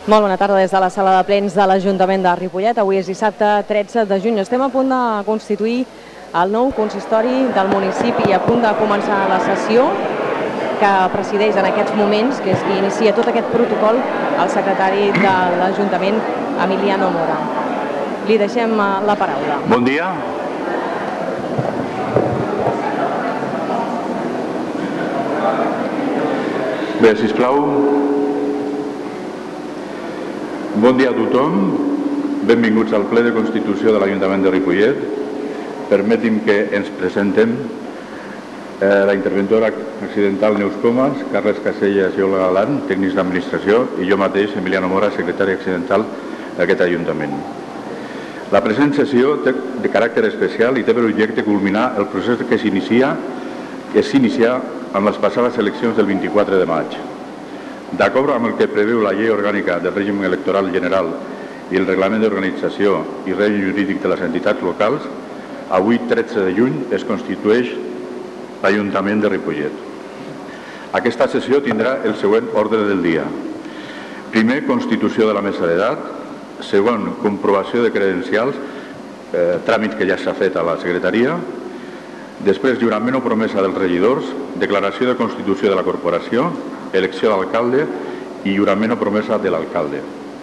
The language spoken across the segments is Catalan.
Molt bona tarda des de la sala de plens de l'Ajuntament de Ripollet. Avui és dissabte 13 de juny. Estem a punt de constituir el nou consistori del municipi i a punt de començar la sessió que presideix en aquests moments, que és qui inicia tot aquest protocol, el secretari de l'Ajuntament, Emiliano Mora. Li deixem la paraula. Bon dia. Bé, sisplau. Bon dia a tothom. Benvinguts al ple de Constitució de l'Ajuntament de Ripollet. Permeti'm que ens presentem la interventora accidental Neus Comas, Carles Casellas i Olga Galán, tècnics d'administració, i jo mateix, Emiliano Mora, secretari accidental d'aquest Ajuntament. La present sessió té de caràcter especial i té per objecte culminar el procés que s'inicia amb les passades eleccions del 24 de maig. D'acord amb el que preveu la Llei Orgànica del Règim Electoral General i el Reglament d'Organització i Règim Jurídic de les Entitats Locals, avui, 13 de juny, es constitueix l'Ajuntament de Ripollet. Aquesta sessió tindrà el següent ordre del dia. Primer, constitució de la mesa d'edat. Segon, comprovació de credencials, tràmit que ja s'ha fet a la secretaria. Després, lliurament o promesa dels regidors, declaració de constitució de la corporació, elecció d'alcalde i lliurament o promesa de l'alcalde.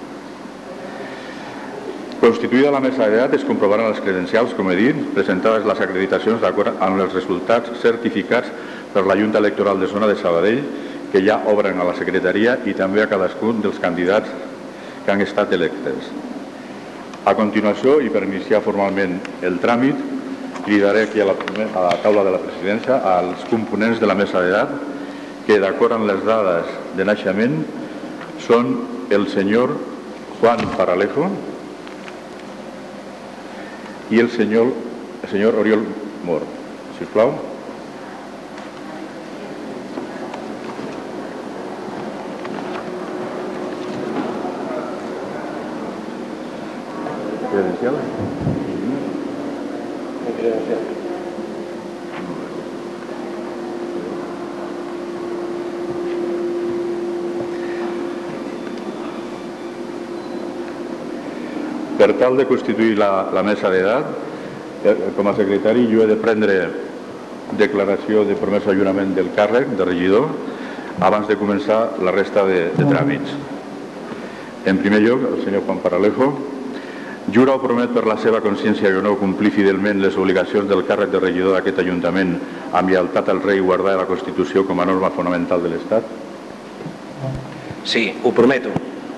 Constituïda la mesa d'edat, es comprovaran les credencials, com he dit, presentades les acreditacions d'acord amb els resultats certificats per la Junta Electoral de Zona de Sabadell, que ja obren a la secretaria i també a cadascun dels candidats que han estat electes. A continuació, i per iniciar formalment el tràmit, cridaré aquí a la taula de la presidència als components de la mesa d'edat, que d'acord amb les dades de naixement són el senyor Juan Paralejo i el senyor Oriol Mor. Sisplau. Credencial? Credencial. Per tal de constituir la mesa d'edat, com a secretari jo he de prendre declaració de promesa de jurament del càrrec de regidor abans de començar la resta de tràmits. En primer lloc, el senyor Juan Paralejo jura o promet per la seva consciència i honor complir fidelment les obligacions del càrrec de regidor d'aquest Ajuntament amb lleialtat al rei i guardar la Constitució com a norma fonamental de l'Estat? Sí, ho prometo.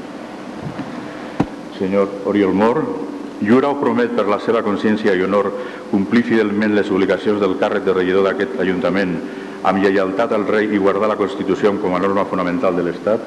Senyor Oriol Mor, jura o promet per la seva consciència i honor complir fidelment les obligacions del càrrec de regidor d'aquest Ajuntament amb lleialtat al rei i guardar la Constitució com a norma fonamental de l'Estat?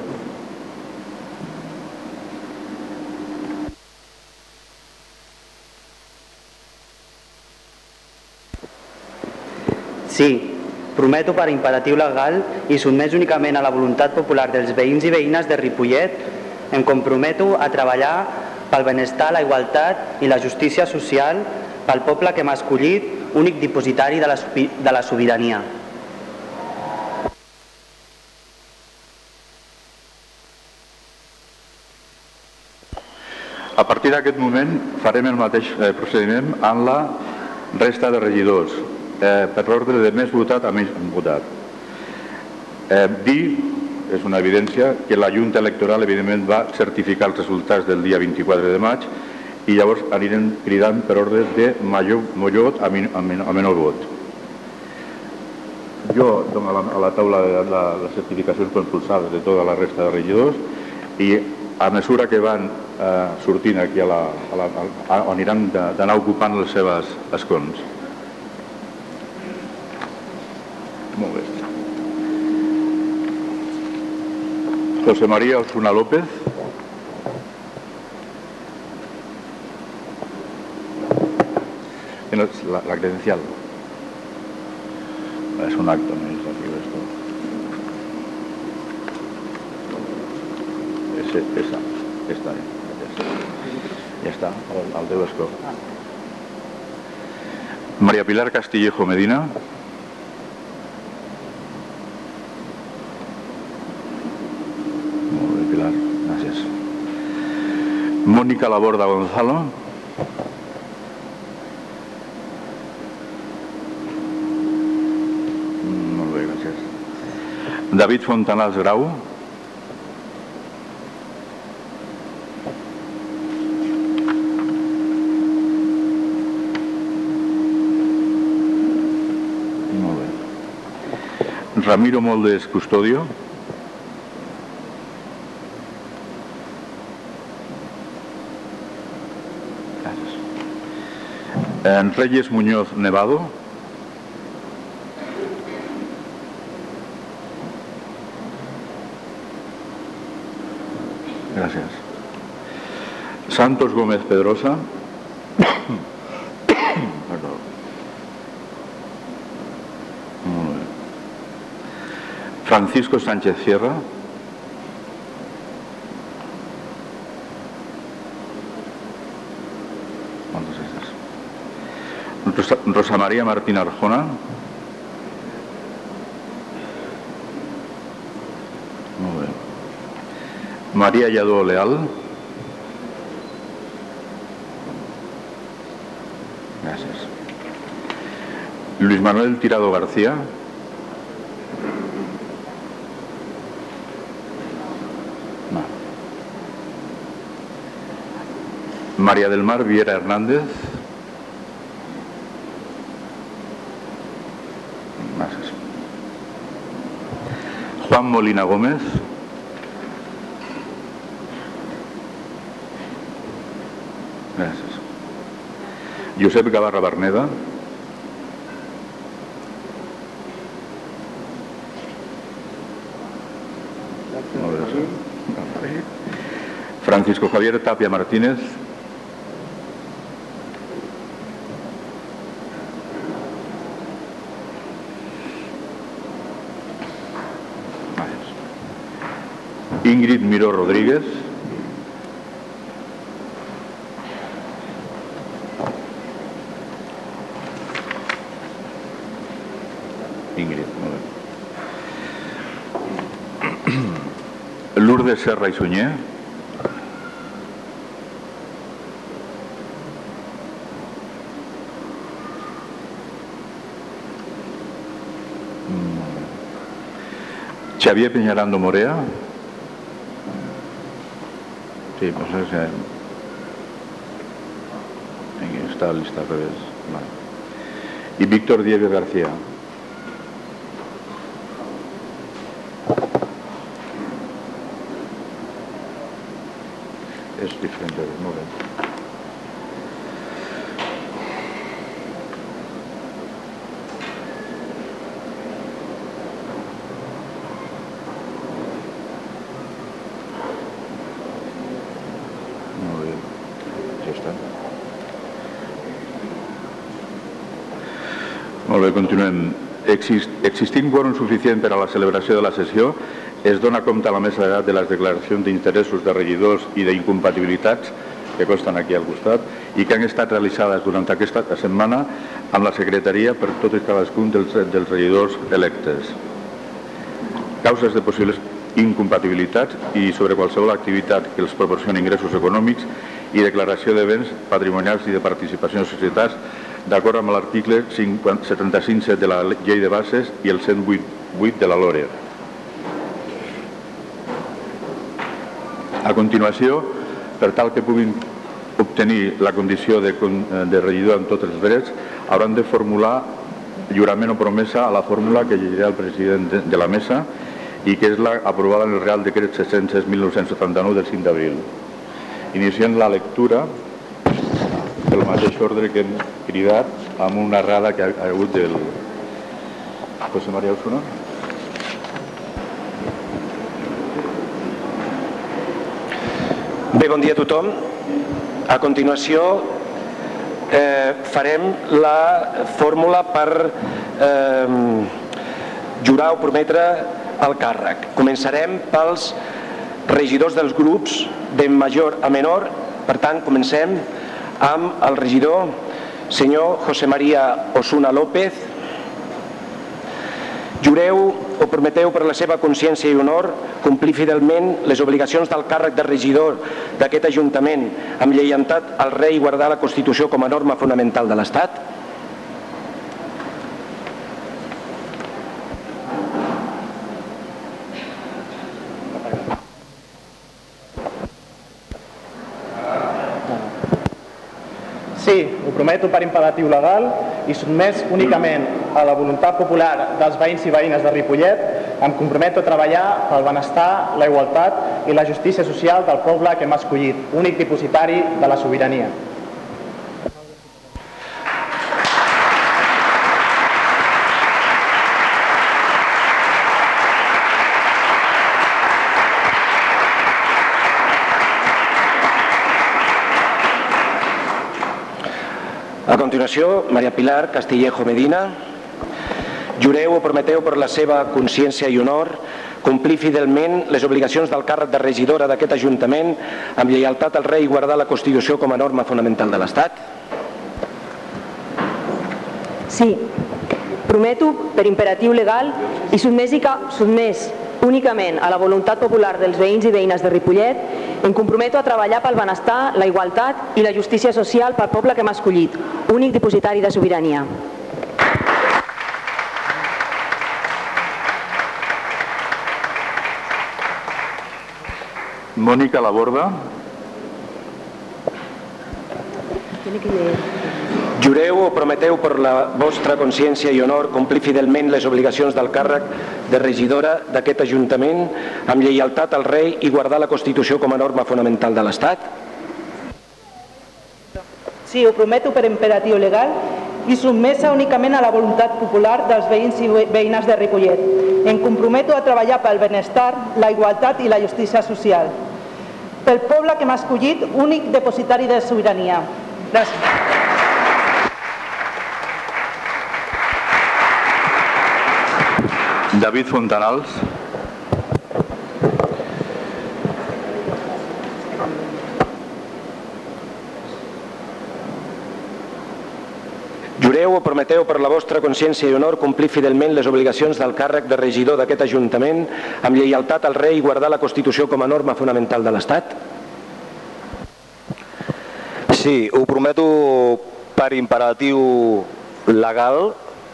Sí, prometo per imperatiu legal i sotmès únicament a la voluntat popular dels veïns i veïnes de Ripollet, em comprometo a treballar pel benestar, la igualtat i la justícia social pel poble que m'ha escollit, únic dipositari de la sobirania. A partir d'aquest moment farem el mateix procediment amb la resta de regidors, per l'ordre de més votat a més votat. És una evidència que la Junta Electoral evidentment va certificar els resultats del dia 24 de maig i llavors anirem cridant per ordre de major vot a menor vot. Jo dono a la taula les certificacions compulsades de tota la resta de regidors i a mesura que van sortint aquí aniran d'anar ocupant les seves escons. Molt bé. José María Osuna López. La credencial. Es un acto administrativo esto. Esta. Ya está, al teu escó. María Pilar Castillejo Medina. Pilar, gràcies. Mónica Laborda Gonzalo. Molt bé, gràcies. David Fontanals Grau. Molt bé. Ramiro Moldes Custodio. Reyes Muñoz Nevado. Gracias. Santos Gómez Pedrosa. Perdón. Muy bien. Francisco Sánchez Sierra. Rosa María Martín Arjona. Molt bé. María Lladó Leal. Gràcies. Luis Manuel Tirado García. No. María del Mar Viera Hernández. Juan Molina Gómez. Gràcies. Josep Gavarra Berneda. Francisco Javier Tapia Martínez. Ingrid Miró Rodríguez. Ingrid, molt bé. Lourdes Serra i Sunyer. Xavier Peñarando Morea. Sí, pues ese. Aquí está lista al revés. Vale. Y Víctor Diego García. Es diferente, muy bien. Molt bé, continuem. Existint quòrum suficient per a la celebració de la sessió, es dona compte a la mesa de les declaracions d'interessos de regidors i d'incompatibilitats que consten aquí al costat i que han estat realitzades durant aquesta setmana amb la secretaria per tots i cadascun dels regidors electes. Causes de possibles incompatibilitats i sobre qualsevol activitat que els proporcioni ingressos econòmics i declaració de béns patrimonials i de participació en societats d'acord amb l'article 75.7 de la Llei de Bases i el 108.8 de la LORE. A continuació, per tal que puguin obtenir la condició de regidor amb tots els drets, hauran de formular jurament o promesa a la fórmula que llegirà el president de la mesa i que és la aprovada en el Real Decret 600/1979 del 5 d'abril. Iniciem la lectura del mateix ordre que hem cridat amb una errada que ha hagut del José María Osuna. Bé, bon dia a tothom. A continuació farem la fórmula per jurar o prometre el càrrec. Començarem pels regidors dels grups de major a menor. Per tant, comencem amb el regidor senyor José María Osuna López. Jureu ho prometeu per la seva consciència i honor complir fidelment les obligacions del càrrec de regidor d'aquest Ajuntament amb lleialtat al rei i guardar la Constitució com a norma fonamental de l'Estat? Sí, ho prometo per imperatiu legal i sotmès únicament a la voluntat popular dels veïns i veïnes de Ripollet, em comprometo a treballar pel benestar, la igualtat i la justícia social del poble que m'ha escollit, únic dipositari de la sobirania. A continuació, Maria Pilar Castillejo Medina. Jureu o prometeu per la seva consciència i honor complir fidelment les obligacions del càrrec de regidora d'aquest Ajuntament amb lleialtat al rei i guardar la Constitució com a norma fonamental de l'Estat? Sí, prometo per imperatiu legal i sotmès únicament a la voluntat popular dels veïns i veïnes de Ripollet, em comprometo a treballar pel benestar, la igualtat i la justícia social pel poble que m'ha escollit, únic dipositari de sobirania. Mònica Laborda. Jureu o prometeu per la vostra consciència i honor complir fidelment les obligacions del càrrec de regidora d'aquest Ajuntament amb lleialtat al rei i guardar la Constitució com a norma fonamental de l'Estat? Sí, ho prometo per imperatiu legal i sotmesa únicament a la voluntat popular dels veïns i veïnes de Ripollet. Em comprometo a treballar pel benestar, la igualtat i la justícia social. Pel poble que m'ha escollit, únic depositari de sobirania. Gràcies. David Fontanals. Jureu o prometeu per la vostra consciència i honor complir fidelment les obligacions del càrrec de regidor d'aquest Ajuntament amb lleialtat al rei i guardar la Constitució com a norma fonamental de l'Estat? Sí, ho prometo per imperatiu legal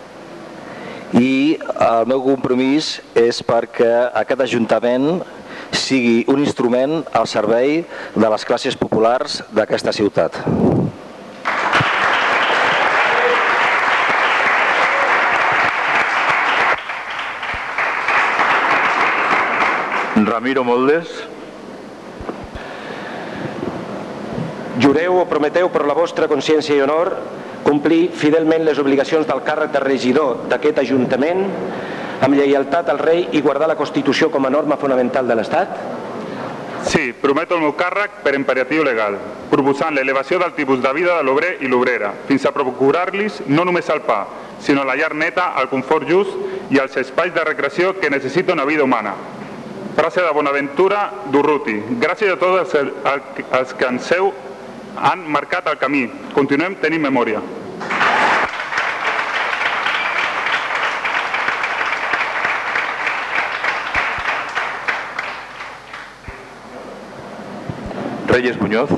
i el meu compromís és perquè aquest Ajuntament sigui un instrument al servei de les classes populars d'aquesta ciutat. Ramiro Moldes. Jureu o prometeu per la vostra consciència i honor complir fidelment les obligacions del càrrec de regidor d'aquest Ajuntament amb lleialtat al rei i guardar la Constitució com a norma fonamental de l'Estat? Sí, prometo el meu càrrec per imperatiu legal, proposant l'elevació del tipus de vida de l'obrer i l'obrera, fins a procurar-los no només el pa, sinó la llar neta, el confort just i els espais de recreació que necessita una vida humana. Frase de Bonaventura d'Urruti. Gràcies a tots els que en seu han marcat el camí. Continuem tenint memòria. Reyes Muñoz.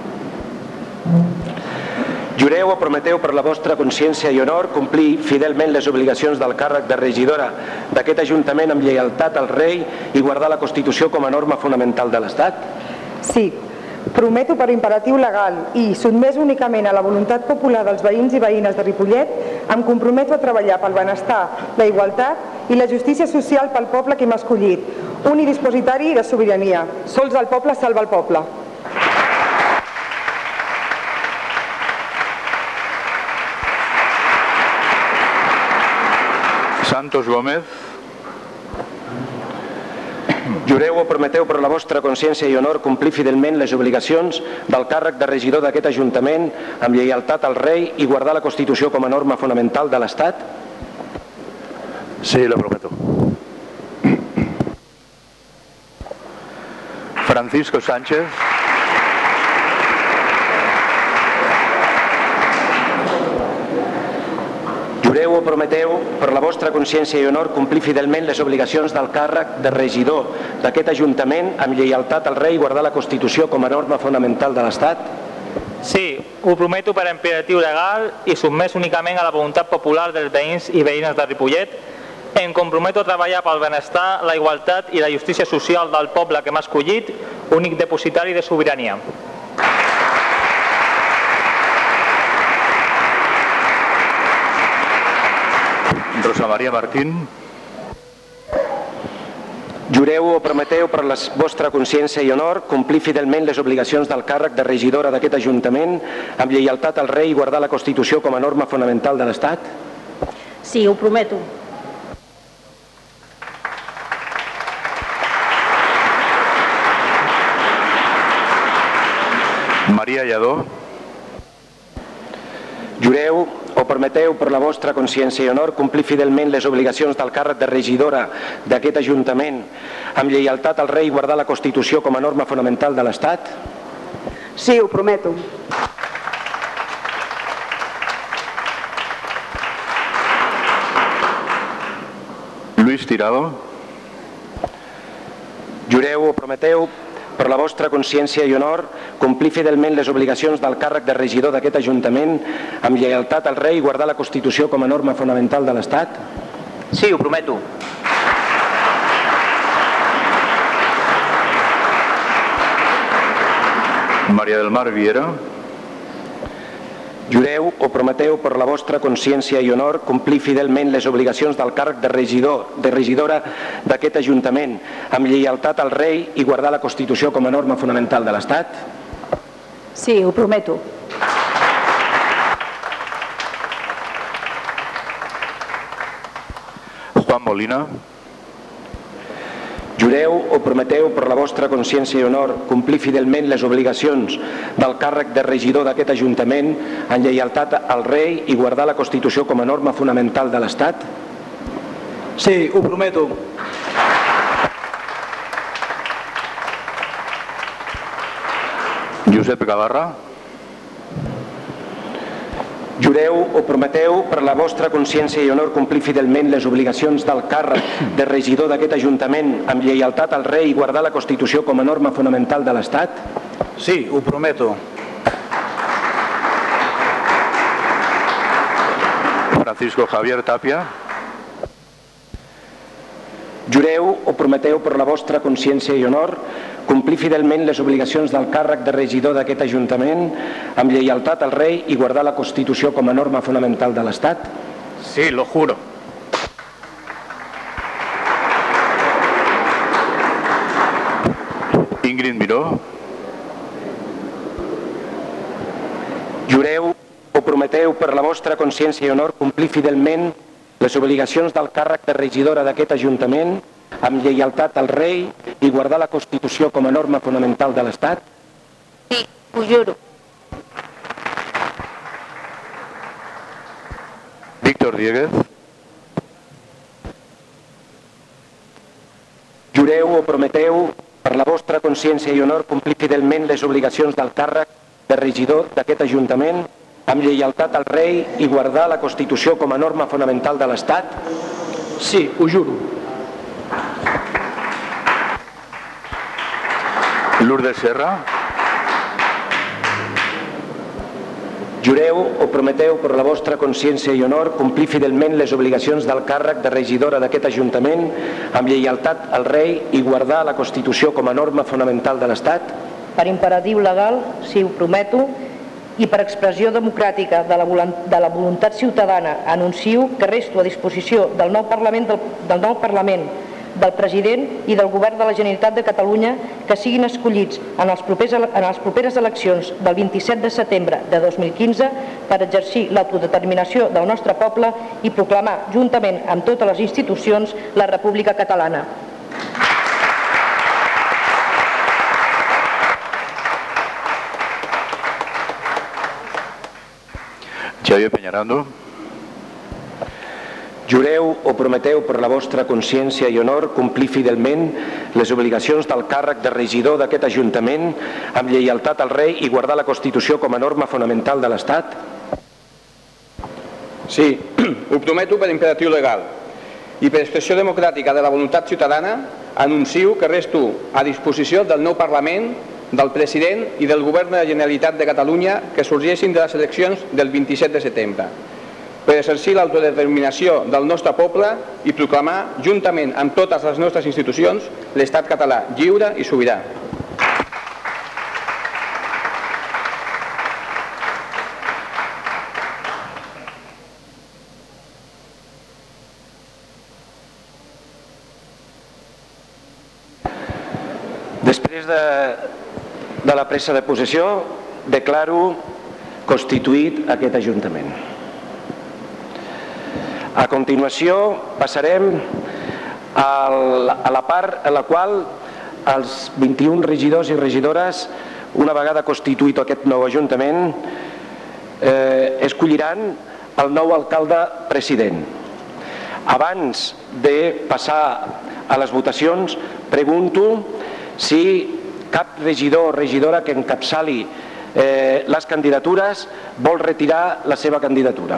Jureu o prometeu per la vostra consciència i honor complir fidelment les obligacions del càrrec de regidora d'aquest Ajuntament amb lleialtat al rei i guardar la Constitució com a norma fonamental de l'Estat? Sí, prometo per imperatiu legal i sotmès únicament a la voluntat popular dels veïns i veïnes de Ripollet, em comprometo a treballar pel benestar, la igualtat i la justícia social pel poble que m'ha escollit, únic dispositari de sobirania. Sols el poble salva el poble. Santos Gómez. Jureu o prometeu per la vostra consciència i honor complir fidelment les obligacions del càrrec de regidor d'aquest Ajuntament amb lleialtat al rei i guardar la Constitució com a norma fonamental de l'Estat? Sí, lo prometo. Francisco Sánchez. Jureu o prometeu, per la vostra consciència i honor, complir fidelment les obligacions del càrrec de regidor d'aquest Ajuntament amb lleialtat al rei i guardar la Constitució com a norma fonamental de l'Estat? Sí, ho prometo per imperatiu legal i sotmès únicament a la voluntat popular dels veïns i veïnes de Ripollet. Em comprometo a treballar pel benestar, la igualtat i la justícia social del poble que m'ha escollit, únic depositari de sobirania. Rosa Maria Martín. Jureu o prometeu per la vostra consciència i honor complir fidelment les obligacions del càrrec de regidora d'aquest Ajuntament amb lleialtat al rei i guardar la Constitució com a norma fonamental de l'Estat? Sí, ho prometo. Maria Lladó. Jureu o prometeu per la vostra consciència i honor complir fidelment les obligacions del càrrec de regidora d'aquest Ajuntament amb lleialtat al rei i guardar la Constitució com a norma fonamental de l'Estat? Sí, ho prometo. Luis Tirado. Jureu o prometeu per la vostra consciència i honor complir fidelment les obligacions del càrrec de regidor d'aquest Ajuntament amb lleialtat al rei i guardar la Constitució com a norma fonamental de l'Estat? Sí, ho prometo. Maria del Mar Viera. Jureu o prometeu per la vostra consciència i honor complir fidelment les obligacions del càrrec de regidora d'aquest Ajuntament amb lleialtat al rei i guardar la Constitució com a norma fonamental de l'Estat? Sí, ho prometo. Juan Molina. Jureu o prometeu per la vostra consciència i honor complir fidelment les obligacions del càrrec de regidor d'aquest Ajuntament en lleialtat al rei i guardar la Constitució com a norma fonamental de l'Estat? Sí, ho prometo. Josep Gavarra. Jureu o prometeu per la vostra consciència i honor complir fidelment les obligacions del càrrec de regidor d'aquest Ajuntament amb lleialtat al rei i guardar la Constitució com a norma fonamental de l'Estat? Sí, ho prometo. Francisco Javier Tapia. Jureu o prometeu per la vostra consciència i honor complir fidelment les obligacions del càrrec de regidor d'aquest Ajuntament amb lleialtat al rei i guardar la Constitució com a norma fonamental de l'Estat? Sí, lo juro. Ingrid Miró. Jureu o prometeu per la vostra consciència i honor complir fidelment les obligacions del càrrec de regidora d'aquest Ajuntament amb lleialtat al rei i guardar la Constitució com a norma fonamental de l'Estat? Sí, ho juro. Víctor Dieguez. Jureu o prometeu per la vostra consciència i honor complir fidelment les obligacions del càrrec de regidor d'aquest Ajuntament amb lleialtat al rei i guardar la Constitució com a norma fonamental de l'Estat? Sí, ho juro. Lourdes Serra. Jureu o prometeu per la vostra consciència i honor complir fidelment les obligacions del càrrec de regidora d'aquest Ajuntament amb lleialtat al rei i guardar la Constitució com a norma fonamental de l'Estat? Per imperatiu legal, sí, ho prometo, i per expressió democràtica de la voluntat ciutadana anuncio que resto a disposició del nou Parlament, del President i del Govern de la Generalitat de Catalunya que siguin escollits en les properes eleccions del 27 de setembre de 2015 per exercir l'autodeterminació del nostre poble i proclamar, juntament amb totes les institucions, la República Catalana. Xavier Peñarando. Jureu o prometeu per la vostra consciència i honor complir fidelment les obligacions del càrrec de regidor d'aquest Ajuntament amb lleialtat al rei i guardar la Constitució com a norma fonamental de l'Estat? Sí, ho prometo per imperatiu legal i per expressió democràtica de la voluntat ciutadana anuncio que resto a disposició del nou Parlament, del president i del Govern de la Generalitat de Catalunya que sorgeixin de les eleccions del 27 de setembre per exercir l'autodeterminació del nostre poble i proclamar, juntament amb totes les nostres institucions, l'Estat català lliure i sobirà. Després de la presa de possessió, declaro constituït aquest Ajuntament. A continuació passarem a la part en la qual els 21 regidors i regidores, una vegada constituït aquest nou Ajuntament, escolliran el nou alcalde president. Abans de passar a les votacions, pregunto si cap regidor o regidora que encapçali les candidatures vol retirar la seva candidatura.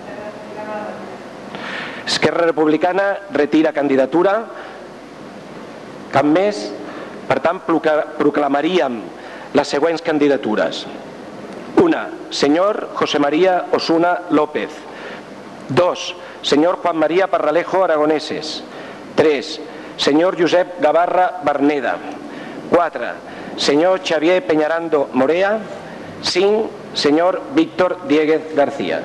Esquerra Republicana retira candidatura. Cap més? Per tant, proclamaríem les següents candidatures. 1. Senyor José María Osuna López. 2. Senyor Juan María Parralejo Aragoneses. 3. Senyor Josep Gavarra Berneda. 4. Senyor Xavier Peñarando Morea. 5. Senyor Víctor Diéguez García.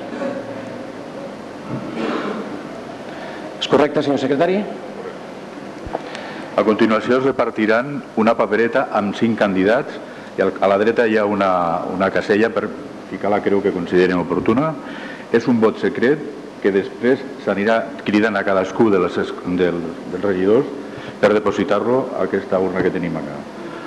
És correcte, senyor secretari? A continuació es repartiran una papereta amb 5 candidats i a la dreta hi ha una casella per ficar la creu que consideren oportuna. És un vot secret que després s'anirà cridant a cadascú dels regidors per depositar-lo a aquesta urna que tenim acá.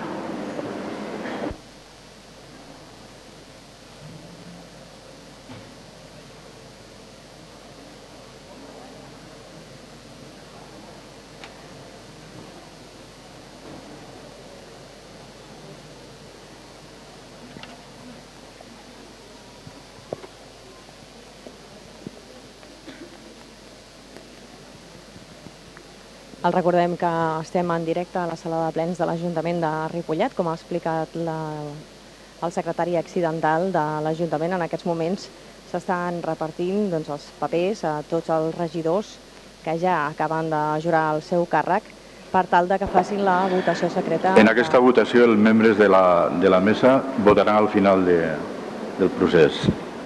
Els recordem que estem en directe a la sala de plens de l'Ajuntament de Ripollet. Com ha explicat el secretari accidental de l'Ajuntament, en aquests moments s'estan repartint els papers a tots els regidors que ja acaben de jurar el seu càrrec per tal de que facin la votació secreta. En aquesta votació els membres de la mesa votaran al final del procés.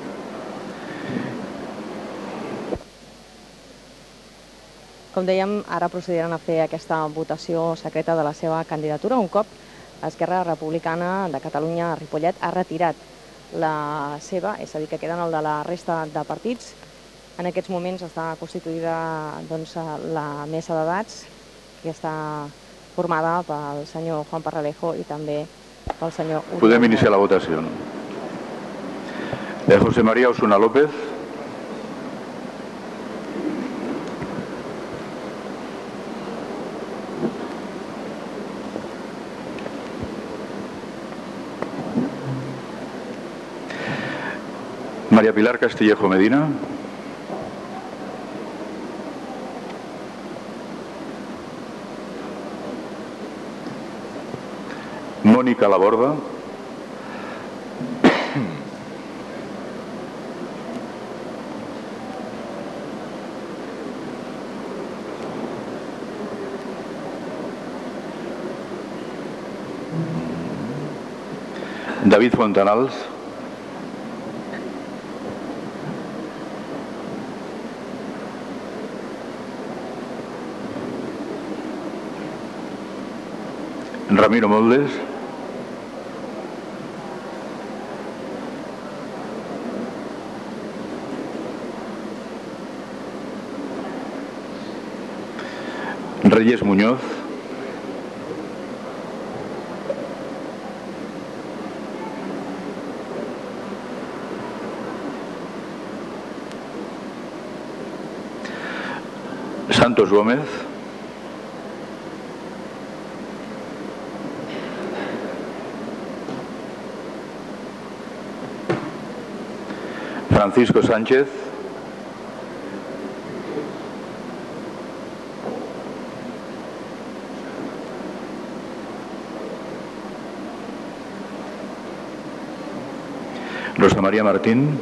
Com dèiem, ara procediran a fer aquesta votació secreta de la seva candidatura un cop Esquerra Republicana de Catalunya a Ripollet ha retirat la seva, és a dir, que queden el de la resta de partits. En aquests moments està constituïda la mesa d'edats, que està formada pel senyor Juan Parralejo i també pel senyor... Podem iniciar la votació. José María Osuna López. María Pilar Castillejo Medina. Mónica Laborda. David Fontanals. Ramiro Moldes. Reyes Muñoz. Santos Gómez. Francisco Sánchez. Rosa María Martín.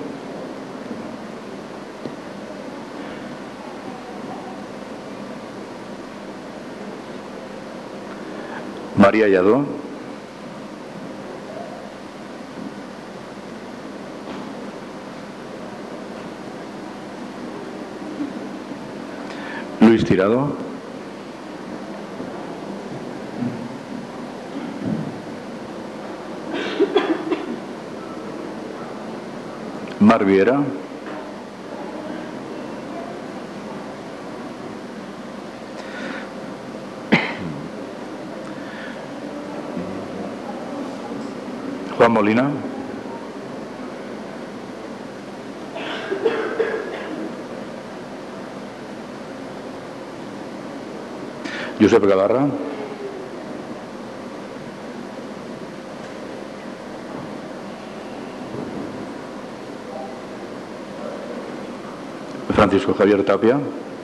María Lladó. Luis Tirado. Mar Viera. Juan Molina. Josep Gavarra. Francisco Javier Tapia.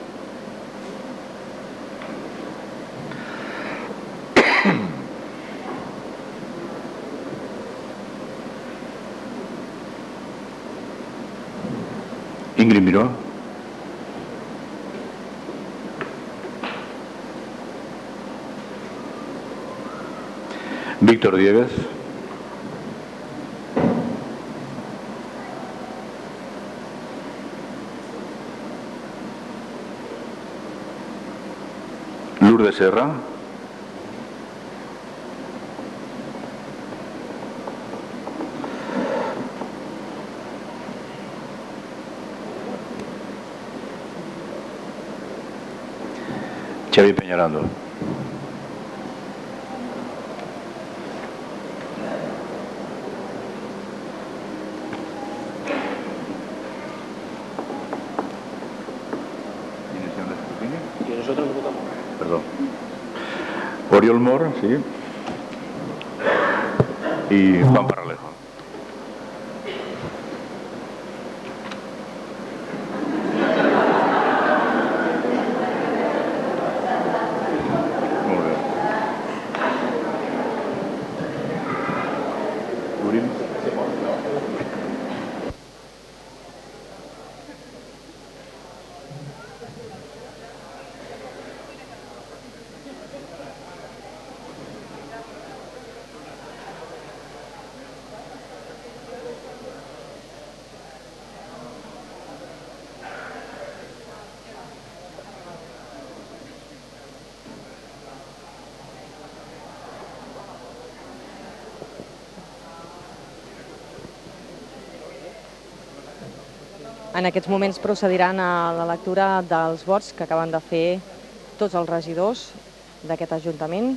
Ingrid Miró. Víctor Dieguez. Lourdes Serra. Xavi Peñarando. Y nosotros votamos. Perdón. Oriol Mor, sí. Y Juan Parralejo. Molt bé. Obrim? En aquests moments procediran a la lectura dels vots que acaben de fer tots els regidors d'aquest Ajuntament.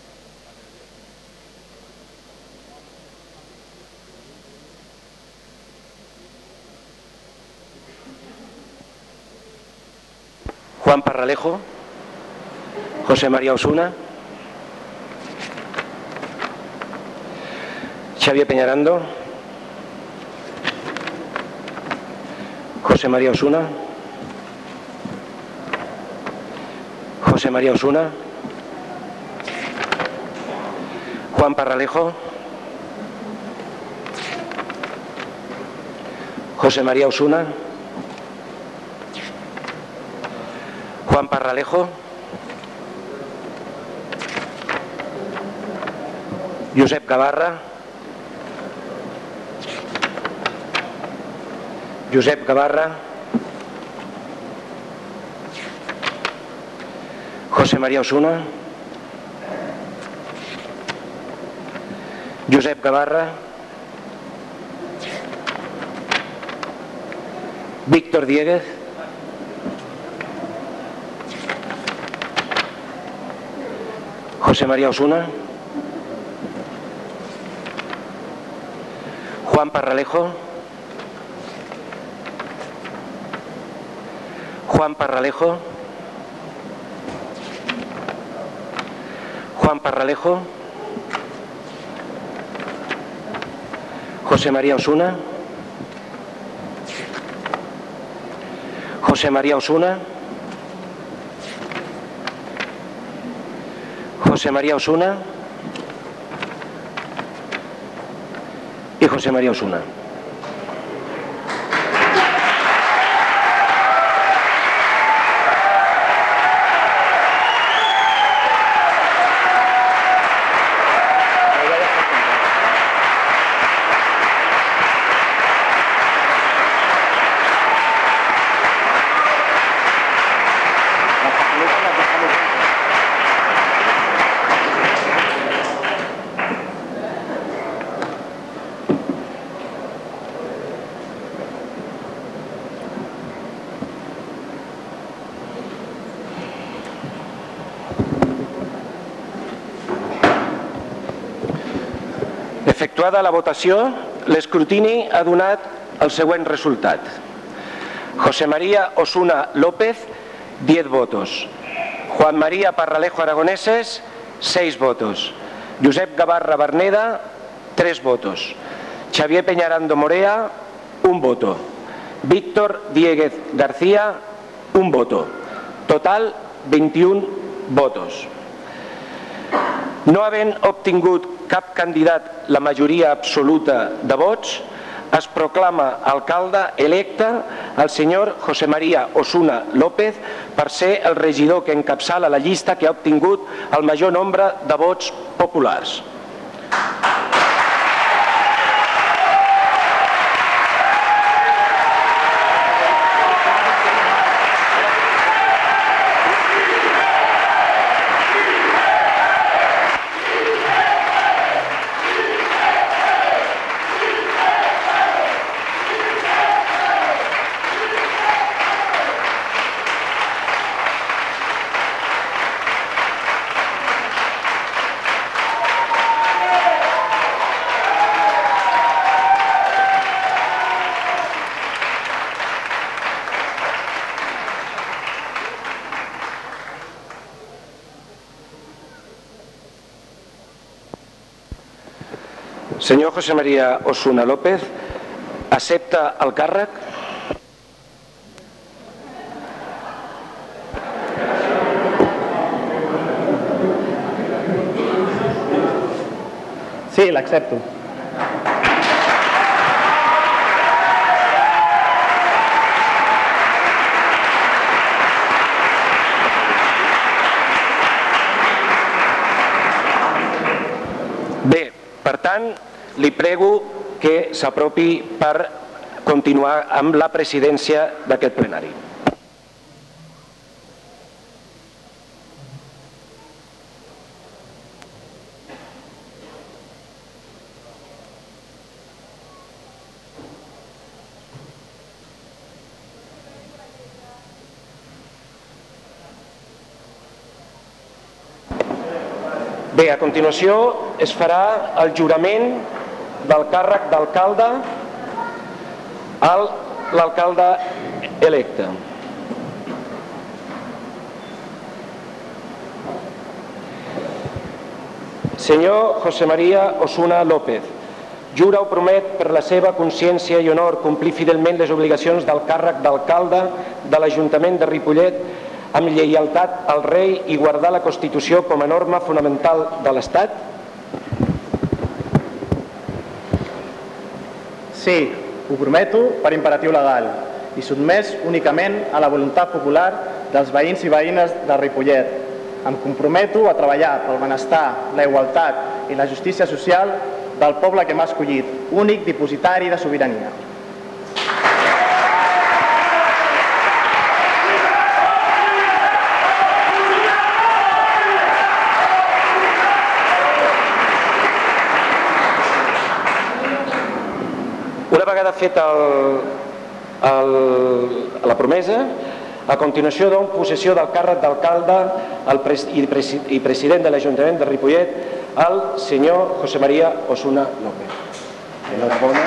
Juan Parralejo. José María Osuna. Xavier Peñarando. José María Osuna. José María Osuna. Juan Parralejo. José María Osuna. Juan Parralejo. Josep Gavarra. Josep Gavarra. José María Osuna. Josep Gavarra. Víctor Dieguez. José María Osuna. Juan Parralejo. Juan Parralejo. Juan Parralejo. José María Osuna. José María Osuna. José María Osuna. Y José María Osuna. Efectuada la votació, l'escrutini ha donat el següent resultat. José María Osuna López, 10 votos. Juan María Parralejo Aragoneses, 6 votos. Josep Gavarra Berneda, 3 votos. Xavier Peñarando Morea, 1 voto. Víctor Dieguez García, 1 voto. Total, 21 votos. No havent obtingut cap candidat la majoria absoluta de vots, es proclama alcalde electe el senyor José María Osuna López per ser el regidor que encapçala la llista que ha obtingut el major nombre de vots populars. Senyor José María Osuna López, accepta el càrrec? Sí, l'accepto. Bé, per tant, li prego que s'apropi per continuar amb la presidència d'aquest plenari. Bé, a continuació es farà el jurament del càrrec d'alcalde a l'alcalde electe. Senyor José María Osuna López, jura o promet per la seva consciència i honor complir fidelment les obligacions del càrrec d'alcalde de l'Ajuntament de Ripollet amb lleialtat al rei i guardar la Constitució com a norma fonamental de l'Estat? Sí, ho prometo per imperatiu legal i sotmès únicament a la voluntat popular dels veïns i veïnes de Ripollet. Em comprometo a treballar pel benestar, la igualtat i la justícia social del poble que m'ha escollit, únic dipositari de sobirania. Una vegada feta la promesa, a continuació dono possessió del càrrec d'alcalde i president de l'Ajuntament de Ripollet al senyor José María Osuna López. Enhorabona.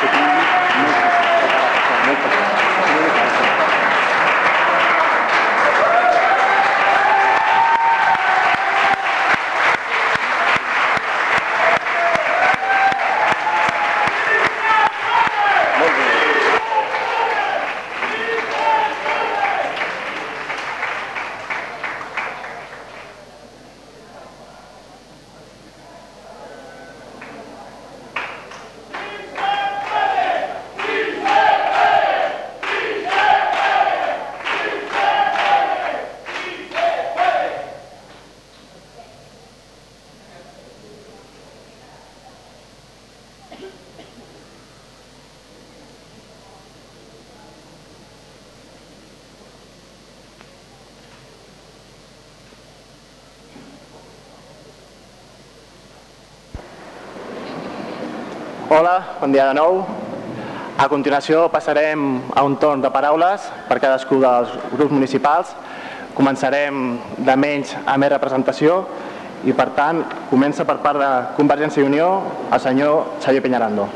Hola, bon dia de nou. A continuació passarem a un torn de paraules per cadascú dels grups municipals. Començarem de menys a més representació i per tant comença per part de Convergència i Unió el senyor Xavier Peñarando.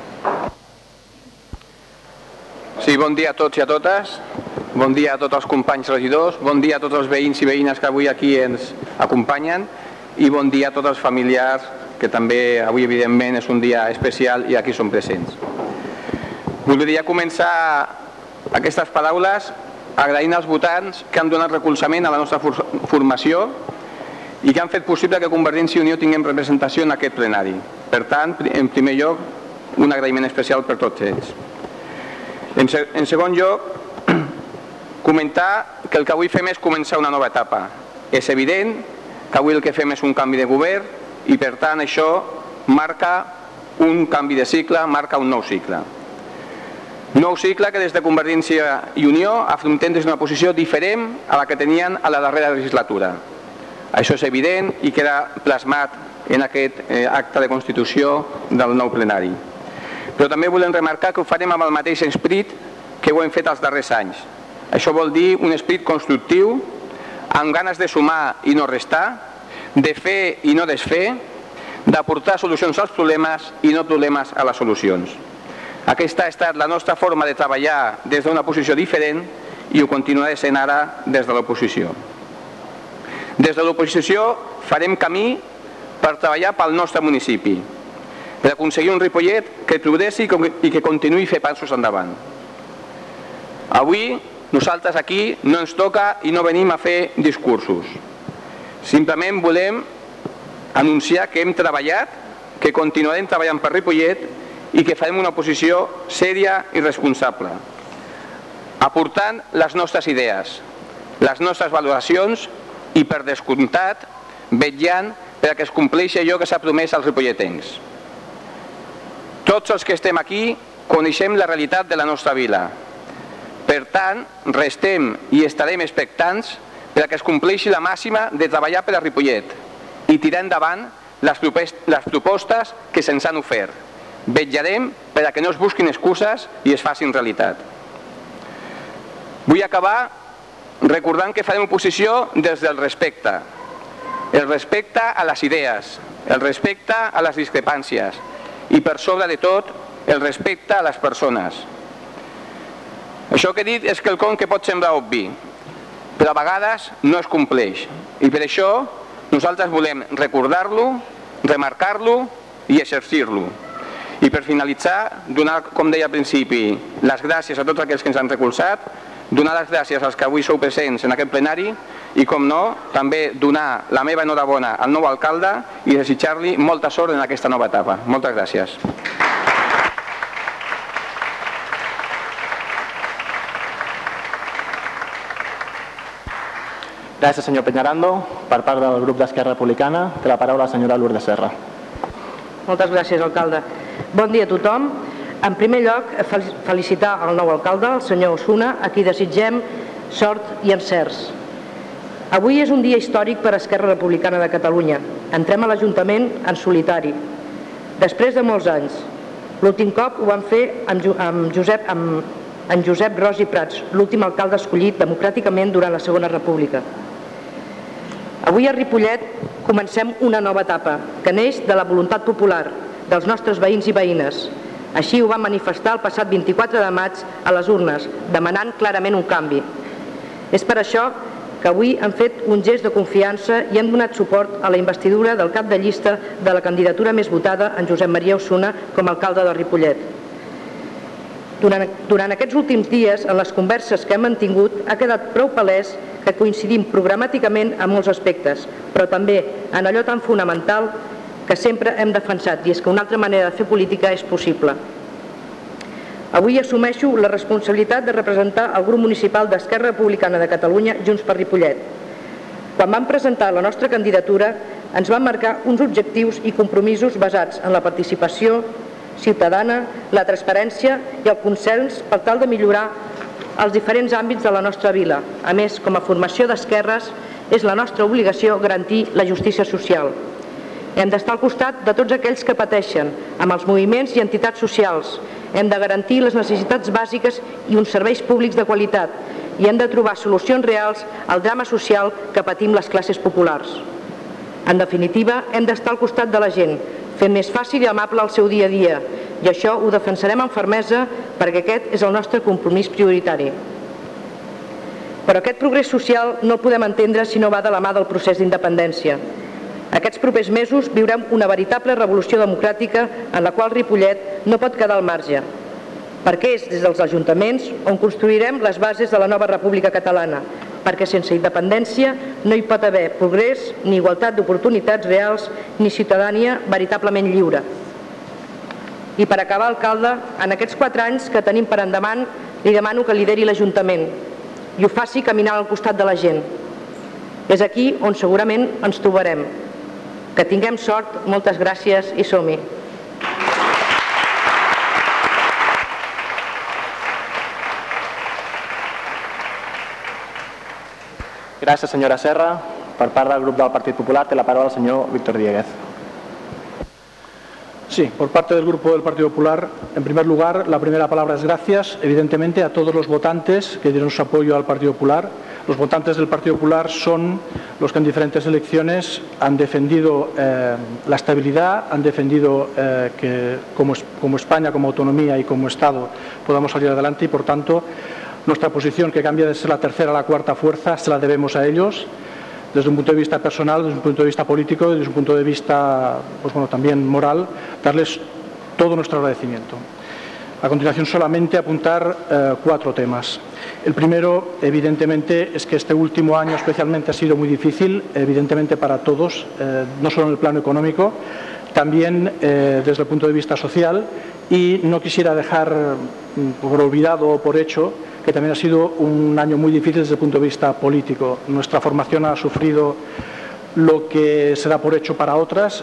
Sí, bon dia a tots i a totes, bon dia a tots els companys regidors, bon dia a tots els veïns i veïnes que avui aquí ens acompanyen i bon dia a tots els familiars, que també avui evidentment és un dia especial i aquí són presents. Voldria començar aquestes paraules agraint als votants que han donat recolzament a la nostra formació i que han fet possible que Convergència i Unió tinguem representació en aquest plenari. Per tant, en primer lloc, un agraïment especial per tots ells. En segon lloc, comentar que el que avui fem és començar una nova etapa. És evident que avui el que fem és un canvi de govern i per tant això marca un canvi de cicle, marca un nou cicle. Nou cicle que des de Convergència i Unió afrontem des d'una posició diferent a la que tenien a la darrera legislatura. Això és evident i queda plasmat en aquest acte de constitució del nou plenari. Però també volem remarcar que ho farem amb el mateix esperit que ho hem fet els darrers anys. Això vol dir un esperit constructiu, amb ganes de sumar i no restar, de fer i no desfer, d'aportar solucions als problemes i no problemes a les solucions. Aquesta ha estat la nostra forma de treballar des d'una posició diferent i ho continuarà sent ara des de l'oposició. Des de l'oposició farem camí per treballar pel nostre municipi, per aconseguir un Ripollet que progressi i que continuï a fer passos endavant. Avui nosaltres aquí no ens toca i no venim a fer discursos. Simplement volem anunciar que hem treballat, que continuarem treballant per Ripollet i que farem una oposició sèria i responsable, aportant les nostres idees, les nostres valoracions i, per descomptat, vetllant perquè es compleixi allò que s'ha promès als ripolletens. Tots els que estem aquí coneixem la realitat de la nostra vila. Per tant, restem i estarem expectants perquè es compleixi la màxima de treballar per a Ripollet i tirar endavant les propostes que se'ns han ofert. Vetllarem perquè no es busquin excuses i es facin realitat. Vull acabar recordant que farem oposició des del respecte. El respecte a les idees, el respecte a les discrepàncies i, per sobre de tot, el respecte a les persones. Això que he dit és quelcom que pot semblar obvi, però a vegades no es compleix. I per això nosaltres volem recordar-lo, remarcar-lo i exercir-lo. I per finalitzar, donar, com deia al principi, les gràcies a tots aquells que ens han recolzat, donar les gràcies als que avui sou presents en aquest plenari i, com no, també donar la meva enhorabona al nou alcalde i desitjar-li molta sort en aquesta nova etapa. Moltes gràcies. Gràcies, senyor Peñarando. Per part del grup d'Esquerra Republicana, té la paraula la senyora Lourdes Serra. Moltes gràcies, alcalde. Bon dia a tothom. En primer lloc, felicitar el nou alcalde, el senyor Osuna, a qui desitgem sort i encerts. Avui és un dia històric per a Esquerra Republicana de Catalunya. Entrem a l'Ajuntament en solitari. Després de molts anys. L'últim cop ho vam fer amb Josep Ros i Prats, l'últim alcalde escollit democràticament durant la Segona República. Avui a Ripollet comencem una nova etapa, que neix de la voluntat popular dels nostres veïns i veïnes. Així ho vam manifestar el passat 24 de maig a les urnes, demanant clarament un canvi. És per això que avui han fet un gest de confiança i han donat suport a la investidura del cap de llista de la candidatura més votada, en Josep Maria Osuna, com a alcalde de Ripollet. Durant aquests últims dies, en les converses que hem mantingut, ha quedat prou palès que coincidim programàticament en molts aspectes, però també en allò tan fonamental que sempre hem defensat, i és que una altra manera de fer política és possible. Avui assumeixo la responsabilitat de representar el grup municipal d'Esquerra Republicana de Catalunya, Junts per Ripollet. Quan vam presentar la nostra candidatura, ens vam marcar uns objectius i compromisos basats en la participació ciutadana, la transparència i el consens per tal de millorar els diferents àmbits de la nostra vila. A més, com a formació d'esquerres, és la nostra obligació garantir la justícia social. Hem d'estar al costat de tots aquells que pateixen, amb els moviments i entitats socials. Hem de garantir les necessitats bàsiques i uns serveis públics de qualitat i hem de trobar solucions reals al drama social que patim les classes populars. En definitiva, hem d'estar al costat de la gent, fent més fàcil i amable el seu dia a dia, i això ho defensarem amb fermesa perquè aquest és el nostre compromís prioritari. Però aquest progrés social no el podem entendre si no va de la mà del procés d'independència. Aquests propers mesos viurem una veritable revolució democràtica en la qual Ripollet no pot quedar al marge, perquè és des dels ajuntaments on construirem les bases de la nova República Catalana, perquè sense independència no hi pot haver progrés, ni igualtat d'oportunitats reals, ni ciutadania veritablement lliure. I per acabar, alcalde, en aquests 4 anys que tenim per endavant, li demano que lideri l'Ajuntament i ho faci caminant al costat de la gent. És aquí on segurament ens trobarem. Que tinguem sort, moltes gràcies i som-hi. Gràcies, senyora Serra. Per part del grup del Partit Popular té la paraula el senyor Víctor Dieguez. Sí, por parte del Grupo del Partido Popular, en primer lugar, la primera palabra es gracias, evidentemente, a todos los votantes que dieron su apoyo al Partido Popular. Los votantes del Partido Popular son los que en diferentes elecciones han defendido la estabilidad, han defendido que como España, como autonomía y como Estado podamos salir adelante y, por tanto, nuestra posición, que cambia de ser la tercera a la cuarta fuerza, se la debemos a ellos. Desde un punto de vista personal, desde un punto de vista político, desde un punto de vista también moral, darles todo nuestro agradecimiento. A continuación, solamente apuntar 4 temas. El primero, evidentemente, es que este último año especialmente ha sido muy difícil, evidentemente para todos, no solo en el plano económico, también desde el punto de vista social, y no quisiera dejar por olvidado o por hecho que también ha sido un año muy difícil desde el punto de vista político. Nuestra formación ha sufrido lo que se da por hecho para otras.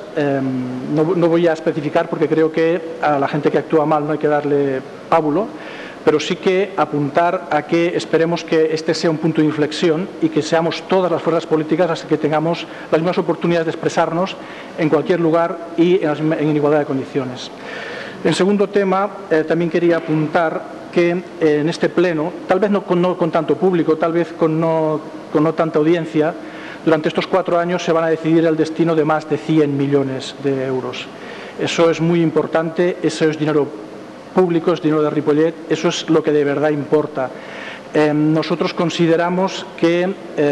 No voy a especificar porque creo que a la gente que actúa mal no hay que darle pábulo, pero sí que apuntar a que esperemos que este sea un punto de inflexión y que seamos todas las fuerzas políticas las que tengamos las mismas oportunidades de expresarnos en cualquier lugar y en igualdad de condiciones. En segundo tema, también quería apuntar que en este pleno, tal vez no con tanto público, tal vez con no tanta audiencia, durante estos 4 años se van a decidir el destino de más de 100 millones de euros. Eso es muy importante, eso es dinero público, es dinero de Ripollet, eso es lo que de verdad importa. Nosotros consideramos que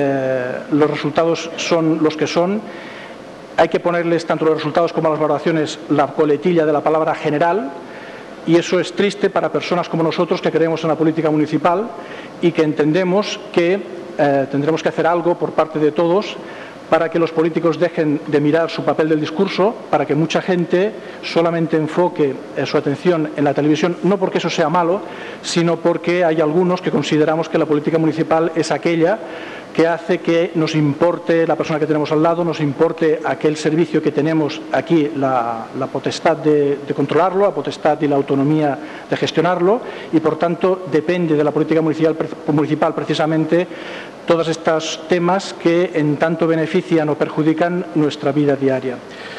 los resultados son los que son. Hay que ponerles tanto los resultados como las valoraciones la coletilla de la palabra general, y eso es triste para personas como nosotros que creemos en la política municipal y que entendemos que tendremos que hacer algo por parte de todos para que los políticos dejen de mirar su papel del discurso, para que mucha gente solamente enfoque su atención en la televisión, no porque eso sea malo, sino porque hay algunos que consideramos que la política municipal es aquella que hace que nos importe la persona que tenemos al lado, nos importe aquel servicio que tenemos aquí, la potestad de controlarlo, la potestad y la autonomía de gestionarlo, y por tanto depende de la política municipal precisamente todos estos temas que en tanto benefician o perjudican nuestra vida diaria.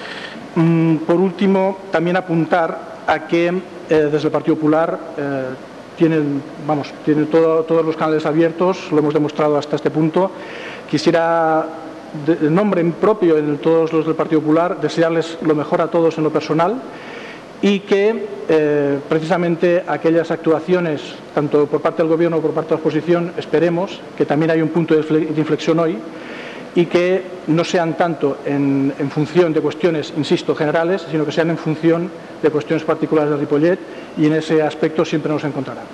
Por último, también apuntar a que desde el Partido Popular tienen todos los canales abiertos, lo hemos demostrado hasta este punto. Quisiera, de nombre propio en todos los del Partido Popular, desearles lo mejor a todos en lo personal y que precisamente aquellas actuaciones, tanto por parte del Gobierno como por parte de la oposición, esperemos que también hay un punto de inflexión hoy y que no sean tanto en función de cuestiones, insisto, generales, sino que sean en función de cuestiones particulares de Ripollet, y en ese aspecto siempre nos encontrarán.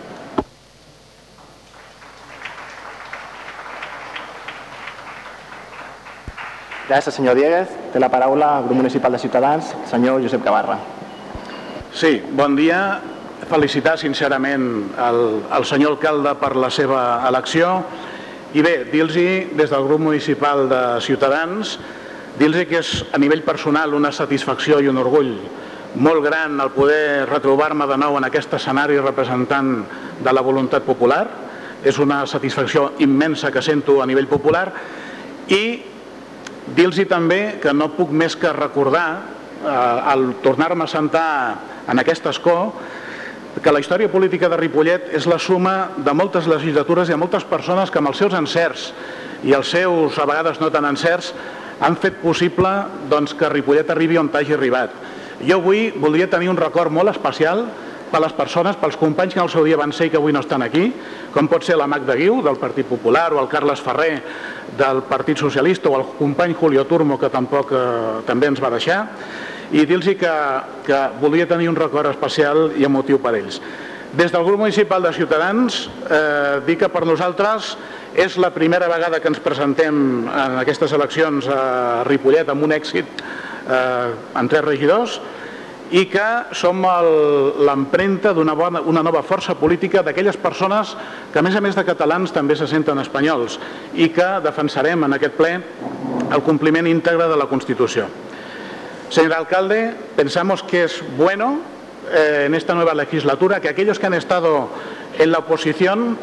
Gràcies, senyor Dieguez. Té la paraula el grup municipal de Ciutadans, senyor Josep Gavarra. Sí, bon dia. Felicitar sincerament el senyor alcalde per la seva elecció. I bé, dir-los des del grup municipal de Ciutadans, dir-los que és a nivell personal una satisfacció i un orgull molt gran el poder retrobar-me de nou en aquest escenari representant de la voluntat popular. És una satisfacció immensa que sento a nivell popular, i dir-los també que no puc més que recordar, al tornar-me a sentar en aquest escó, que la història política de Ripollet és la suma de moltes legislatures i de moltes persones que amb els seus encerts i els seus, a vegades no tan encerts, han fet possible que Ripollet arribi on hagi arribat. Jo avui voldria tenir un record molt especial per les persones, pels companys que en el seu dia van ser i que avui no estan aquí, com pot ser la Magda Guiu, del Partit Popular, o el Carles Ferrer, del Partit Socialista, o el company Julio Turmo, que tampoc també ens va deixar, i dir-los que volia tenir un record especial i emotiu per ells. Des del grup municipal de Ciutadans, dir que per nosaltres és la primera vegada que ens presentem en aquestes eleccions a Ripollet amb un èxit en 3 regidors, i que som l'empremta d'una nova força política d'aquelles persones que, a més de catalans, també se senten espanyols i que defensarem en aquest ple el compliment íntegre de la Constitució. Señor alcalde, pensamos que es bueno en esta nueva legislatura que aquellos que han estado en la oposición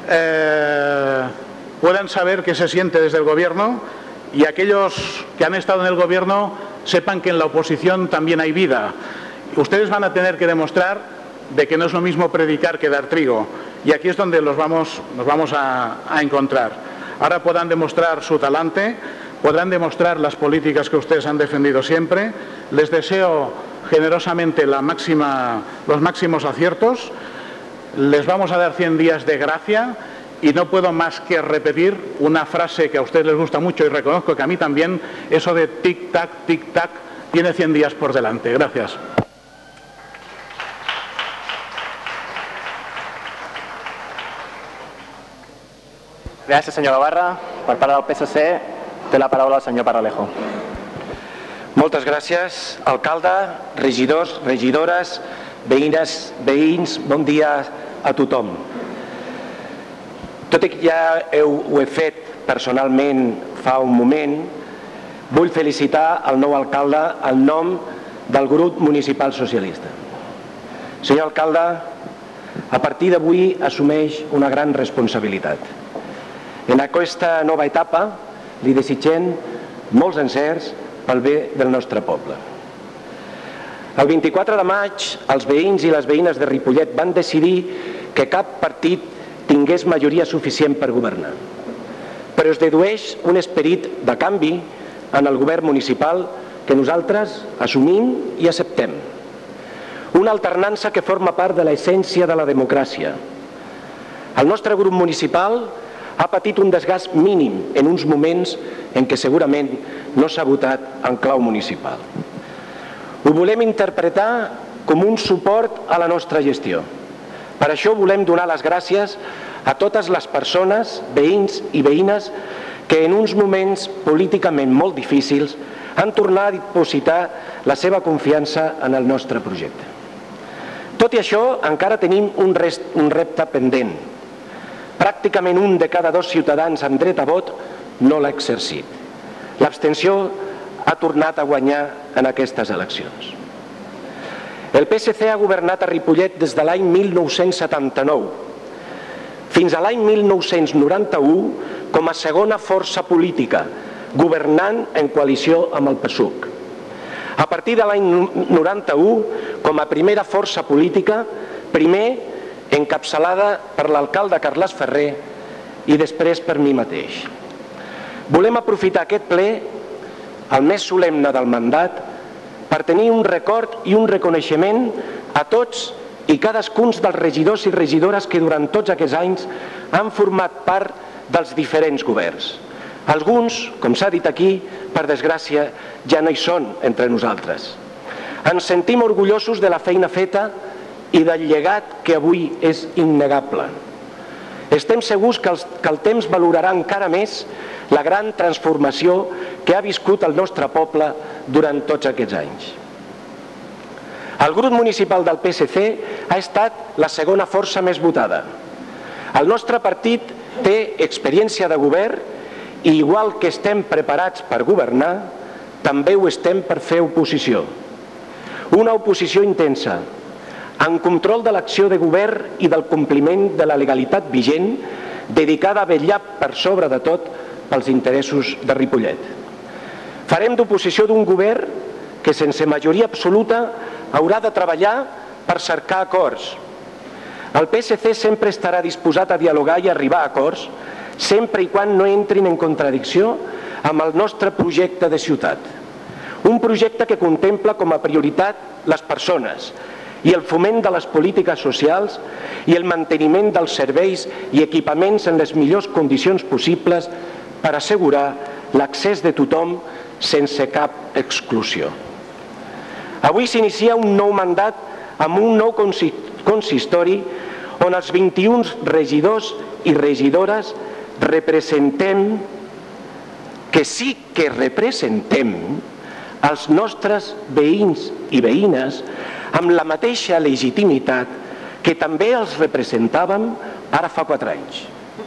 puedan saber qué se siente desde el gobierno, y aquellos que han estado en el gobierno sepan que en la oposición también hay vida. Ustedes van a tener que demostrar de que no es lo mismo predicar que dar trigo, y aquí es donde nos vamos a encontrar. Ahora podrán demostrar su talante, podrán demostrar las políticas que ustedes han defendido siempre. Les deseo generosamente los máximos aciertos. Les vamos a dar 100 días de gracia. Y no puedo más que repetir una frase que a ustedes les gusta mucho y reconozco que a mí también, eso de tic-tac, tiene 100 días por delante. Gracias. Gràcies, senyor Gavarra. Per part del PSC, té la paraula el senyor Paralejo. Moltes gràcies, alcalde, regidors, regidores, veïnes, veïns, bon dia a tothom. Tot i que ja ho he fet personalment fa un moment, vull felicitar el nou alcalde en nom del grup municipal socialista. Senyor alcalde, a partir d'avui assumeix una gran responsabilitat. En aquesta nova etapa li desitgem molts encerts pel bé del nostre poble. El 24 de maig, els veïns i les veïnes de Ripollet van decidir que cap partit tingués majoria suficient per governar. Però es dedueix un esperit de canvi en el govern municipal que nosaltres assumim i acceptem. Una alternança que forma part de l'essència de la democràcia. El nostre grup municipal ha patit un desgast mínim en uns moments en què segurament no s'ha votat en clau municipal. Ho volem interpretar com un suport a la nostra gestió. Per això volem donar les gràcies a totes les persones, veïns i veïnes, que en uns moments políticament molt difícils han tornat a dipositar la seva confiança en el nostre projecte. Tot i això, encara tenim un repte pendent. Pràcticament un de cada 2 ciutadans amb dret a vot no l'ha exercit. L'abstenció ha tornat a guanyar en aquestes eleccions. El PSC ha governat a Ripollet des de l'any 1979 fins a l'any 1991 com a segona força política, governant en coalició amb el PSUC. A partir de l'any 91, com a primera força política, primer encapçalada per l'alcalde Carles Ferrer i després per mi mateix. Volem aprofitar aquest ple, el més solemne del mandat, per tenir un record i un reconeixement a tots i cadascun dels regidors i regidores que durant tots aquests anys han format part dels diferents governs. Alguns, com s'ha dit aquí, per desgràcia, ja no hi són entre nosaltres. Ens sentim orgullosos de la feina feta i del llegat que avui és innegable. Estem segurs que el temps valorarà encara més la gran transformació que ha viscut el nostre poble durant tots aquests anys. El grup municipal del PSC ha estat la segona força més votada. El nostre partit té experiència de govern i, igual que estem preparats per governar, també ho estem per fer oposició. Una oposició intensa, en control de l'acció de govern i del compliment de la legalitat vigent, dedicada a vetllar per sobre de tot pels interessos de Ripollet. Farem d'oposició d'un govern que sense majoria absoluta haurà de treballar per cercar acords. El PSC sempre estarà disposat a dialogar i arribar a acords, sempre i quan no entrin en contradicció amb el nostre projecte de ciutat. Un projecte que contempla com a prioritat les persones i el foment de les polítiques socials i el manteniment dels serveis i equipaments en les millors condicions possibles per assegurar l'accés de tothom sense cap exclusió. Avui s'inicia un nou mandat amb un nou consistori on els 21 regidors i regidores representem, que sí que representem, els nostres veïns i veïnes amb la mateixa legitimitat que també els representàvem ara fa 4 anys.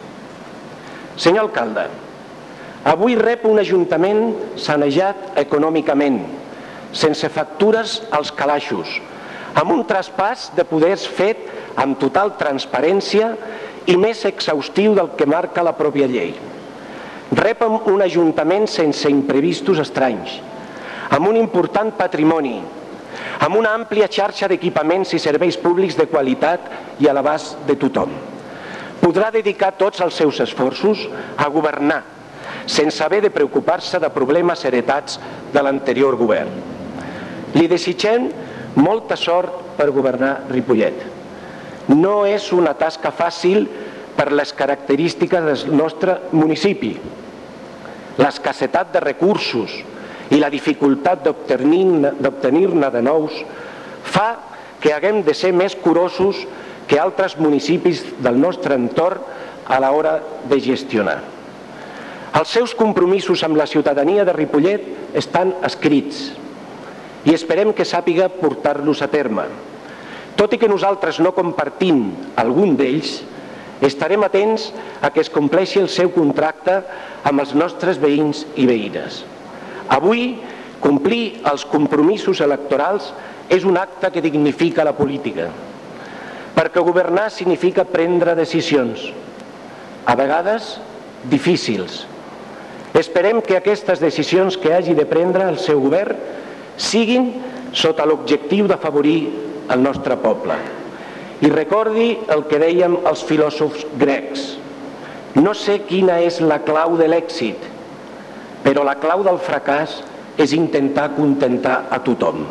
Senyor alcalde, avui rep un ajuntament sanejat econòmicament, sense factures als calaixos, amb un traspàs de poders fet amb total transparència i més exhaustiu del que marca la pròpia llei. Rep un ajuntament sense imprevistos estranys, amb un important patrimoni, amb una àmplia xarxa d'equipaments i serveis públics de qualitat i a l'abast de tothom. Podrà dedicar tots els seus esforços a governar, sense haver de preocupar-se de problemes heretats de l'anterior govern. Li desitgem molta sort per governar Ripollet. No és una tasca fàcil per les característiques del nostre municipi. L'escassetat de recursos i la dificultat d'obtenir-ne de nous fa que haguem de ser més curosos que altres municipis del nostre entorn a l'hora de gestionar. Els seus compromisos amb la ciutadania de Ripollet estan escrits i esperem que sàpiga portar-los a terme. Tot i que nosaltres no compartim algun d'ells, estarem atents a que es compleixi el seu contracte amb els nostres veïns i veïnes. Avui, complir els compromisos electorals és un acte que dignifica la política, perquè governar significa prendre decisions, a vegades difícils. Esperem que aquestes decisions que hagi de prendre el seu govern siguin sota l'objectiu d'afavorir el nostre poble. I recordi el que dèiem els filòsofs grecs. No sé quina és la clau de l'èxit, però la clau del fracàs és intentar contentar a tothom.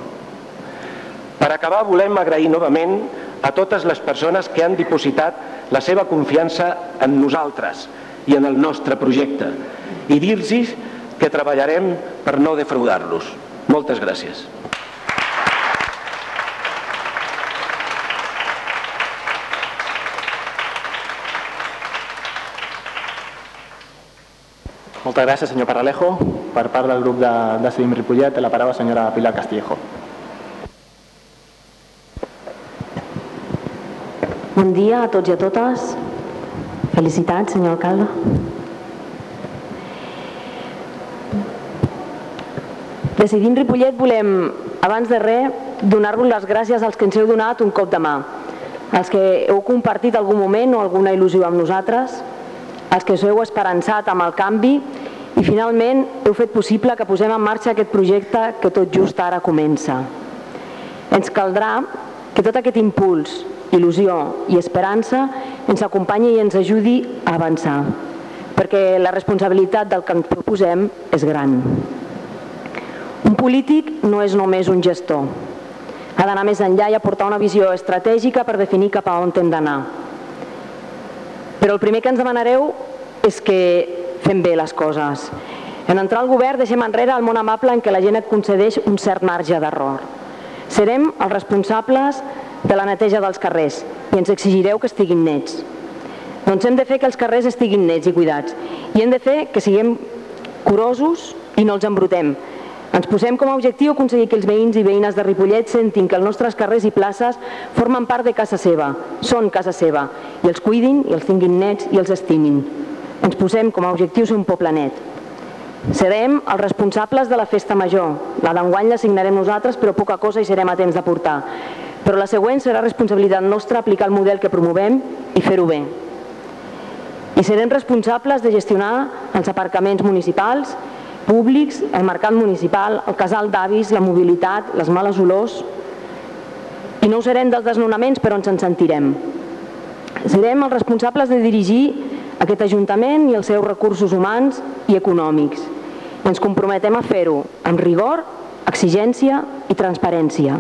Per acabar, volem agrair novament a totes les persones que han dipositat la seva confiança en nosaltres i en el nostre projecte i dir-los que treballarem per no defraudar-los. Moltes gràcies. Moltes gràcies, senyor Paralejo. Per part del grup de Decidim Ripollet, té la paraula la senyora Pilar Castillejo. Bon dia a tots i a totes. Felicitats, senyor alcalde. Decidim Ripollet volem, abans de res, donar-vos les gràcies als que ens heu donat un cop de mà, als que heu compartit algun moment o alguna il·lusió amb nosaltres, els que us heu esperançat amb el canvi i finalment heu fet possible que posem en marxa aquest projecte que tot just ara comença. Ens caldrà que tot aquest impuls, il·lusió i esperança ens acompanyi i ens ajudi a avançar, perquè la responsabilitat del que ens proposem és gran. Un polític no és només un gestor. Ha d'anar més enllà i aportar una visió estratègica per definir cap a on hem d'anar. Però el primer que ens demanareu és que fem bé les coses. En entrar al govern deixem enrere el món amable en què la gent et concedeix un cert marge d'error. Serem els responsables de la neteja dels carrers i ens exigireu que estiguin nets. Doncs hem de fer que els carrers estiguin nets i cuidats i hem de fer que siguem curosos i no els embrutem. Ens posem com a objectiu aconseguir que els veïns i veïnes de Ripollet sentin que els nostres carrers i places formen part de casa seva, són casa seva, i els cuidin, i els tinguin nets i els estimin. Ens posem com a objectiu ser un poble net. Serem els responsables de la festa major. La d'enguany la signarem nosaltres, però poca cosa hi serem a temps de portar. Però la següent serà responsabilitat nostra aplicar el model que promovem i fer-ho bé. I serem responsables de gestionar els aparcaments municipals, públics, el mercat municipal, el casal d'avis, la mobilitat, les males olors. I no ho serem dels desnonaments, però ens en sentirem. Serem els responsables de dirigir aquest Ajuntament i els seus recursos humans i econòmics. Ens comprometem a fer-ho amb rigor, exigència i transparència.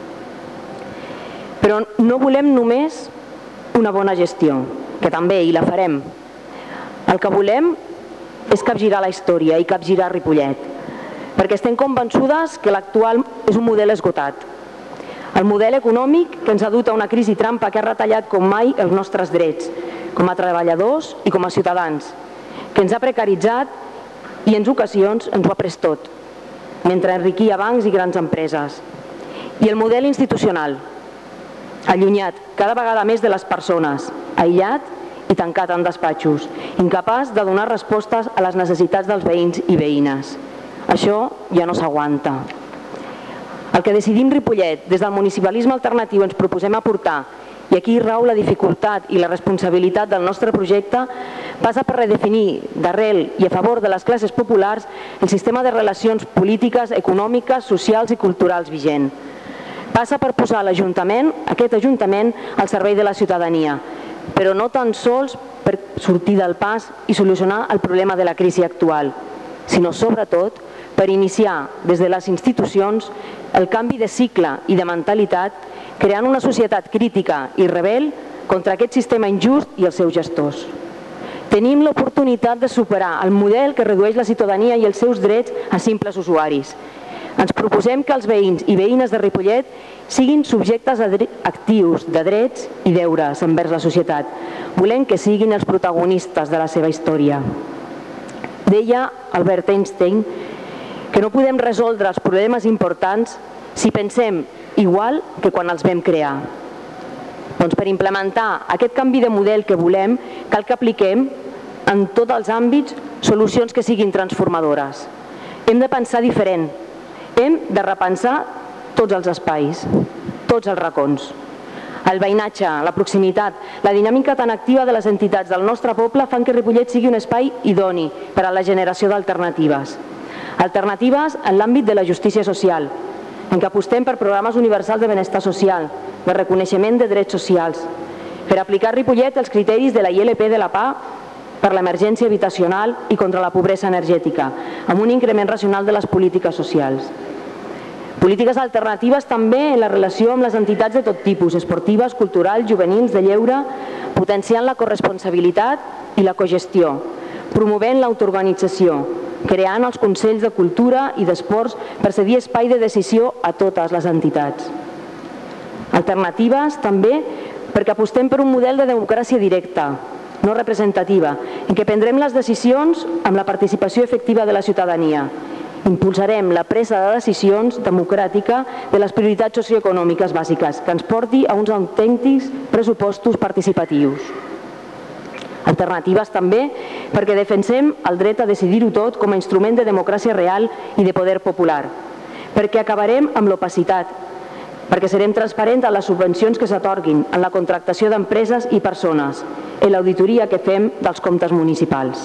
Però no volem només una bona gestió, que també hi la farem. El que volem és capgirar la història i capgirar Ripollet, perquè estem convençudes que l'actual és un model esgotat. El model econòmic que ens ha dut a una crisi trampa que ha retallat com mai els nostres drets, com a treballadors i com a ciutadans, que ens ha precaritzat i en ocasions ens ho ha pres tot, mentre enriquia bancs i grans empreses. I el model institucional, allunyat cada vegada més de les persones, aïllat i tancat en despatxos, incapaç de donar respostes a les necessitats dels veïns i veïnes. Això ja no s'aguanta. El que decidim Ripollet, des del municipalisme alternatiu ens proposem aportar, i aquí rau la dificultat i la responsabilitat del nostre projecte, passa per redefinir d'arrel i a favor de les classes populars el sistema de relacions polítiques, econòmiques, socials i culturals vigent. Passa per posar l'Ajuntament, aquest Ajuntament, al servei de la ciutadania, però no tan sols per sortir del pas i solucionar el problema de la crisi actual, sinó sobretot per iniciar des de les institucions el canvi de cicle i de mentalitat, creant una societat crítica i rebel contra aquest sistema injust i els seus gestors. Tenim l'oportunitat de superar el model que redueix la ciutadania i els seus drets a simples usuaris. Ens proposem que els veïns i veïnes de Ripollet siguin subjectes actius de drets i deures envers la societat. Volem que siguin els protagonistes de la seva història. Deia Albert Einstein que no podem resoldre els problemes importants si pensem igual que quan els vam crear. Doncs per implementar aquest canvi de model que volem, cal que apliquem en tots els àmbits solucions que siguin transformadores. Hem de pensar diferent, hem de repensar tots els espais, tots els racons. El veïnatge, la proximitat, la dinàmica tan activa de les entitats del nostre poble fan que Ripollet sigui un espai idoni per a la generació d'alternatives. Alternatives en l'àmbit de la justícia social, en què apostem per programes universals de benestar social, de reconeixement de drets socials, per aplicar a Ripollet els criteris de la ILP de la PA per l'emergència habitacional i contra la pobresa energètica, amb un increment racional de les polítiques socials. Polítiques alternatives també en la relació amb les entitats de tot tipus, esportives, culturals, juvenils, de lleure, potenciant la corresponsabilitat i la cogestió, promovent l'autoorganització, creant els consells de cultura i d'esports per cedir espai de decisió a totes les entitats. Alternatives també perquè apostem per un model de democràcia directa, no representativa, en què prendrem les decisions amb la participació efectiva de la ciutadania. Impulsarem la presa de decisions democràtica de les prioritats socioeconòmiques bàsiques, que ens porti a uns autèntics pressupostos participatius. Alternatives també perquè defensem el dret a decidir-ho tot com a instrument de democràcia real i de poder popular, perquè acabarem amb l'opacitat, perquè serem transparents en les subvencions que s'atorguin, en la contractació d'empreses i persones, en l'auditoria que fem dels comptes municipals.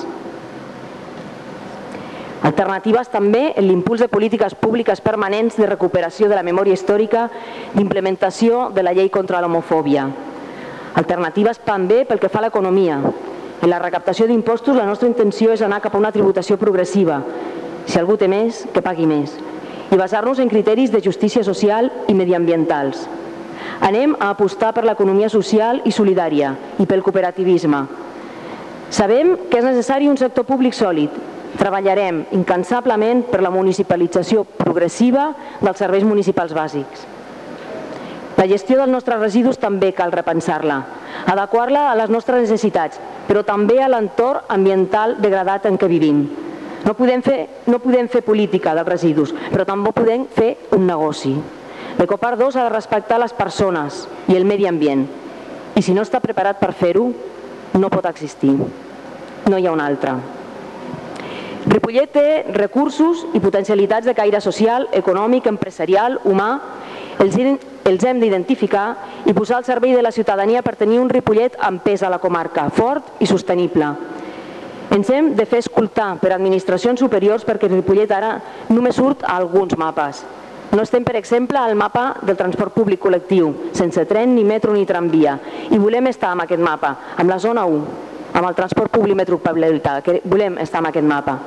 Alternatives també en l'impuls de polítiques públiques permanents de recuperació de la memòria històrica d'implementació de la llei contra l'homofòbia. Alternatives també pel que fa a l'economia. En la recaptació d'impostos la nostra intenció és anar cap a una tributació progressiva. Si algú té més, que pagui més. I basar-nos en criteris de justícia social i mediambientals. Anem a apostar per l'economia social i solidària i pel cooperativisme. Sabem que és necessari un sector públic sòlid. Treballarem incansablement per la municipalització progressiva dels serveis municipals bàsics. La gestió dels nostres residus també cal repensar-la, adequar-la a les nostres necessitats, però també a l'entorn ambiental degradat en què vivim. No podem fer política dels residus, però tampoc podem fer un negoci. L'Ecopart 2 ha de respectar les persones i el medi ambient, i si no està preparat per fer-ho, no pot existir. No hi ha un altre. Ripollet té recursos i potencialitats de caire social, econòmic, empresarial, humà. Els hem d'identificar i posar al servei de la ciutadania per tenir un Ripollet amb pes a la comarca, fort i sostenible. Ens hem de fer escoltar per administracions superiors perquè Ripollet ara només surt a alguns mapes. No estem, per exemple, al mapa del transport públic col·lectiu, sense tren, ni metro ni tramvia. I volem estar en aquest mapa, amb la zona 1, amb el transport públic metropolità, que volem estar en aquest mapa.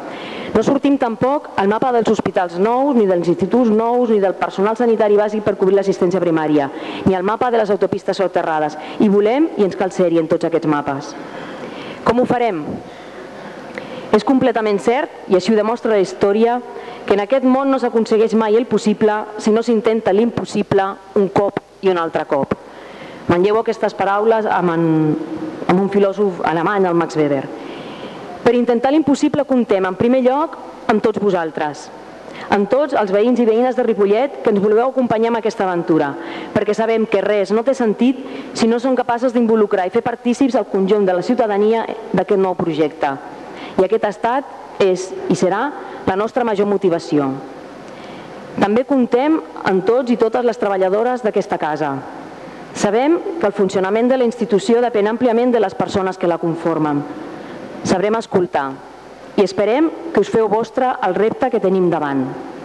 No sortim tampoc al mapa dels hospitals nous, ni dels instituts nous, ni del personal sanitari bàsic per cobrir l'assistència primària, ni al mapa de les autopistes soterrades. I volem i ens cal ser-hi en tots aquests mapes. Com ho farem? És completament cert, i així ho demostra la història, que en aquest món no s'aconsegueix mai el possible si no s'intenta l'impossible un cop i un altre cop. Manlleu aquestes paraules amb un filòsof alemany, el Max Weber. Per intentar l'impossible comptem, en primer lloc, amb tots vosaltres, amb tots els veïns i veïnes de Ripollet que ens voleu acompanyar en aquesta aventura, perquè sabem que res no té sentit si no som capaços d'involucrar i fer partícips el conjunt de la ciutadania d'aquest nou projecte. I aquest ha estat, és i serà la nostra major motivació. També comptem amb tots i totes les treballadores d'aquesta casa. Sabem que el funcionament de la institució depèn àmpliament de les persones que la conformen. Sabrem escoltar i esperem que us feu vostre el repte que tenim davant.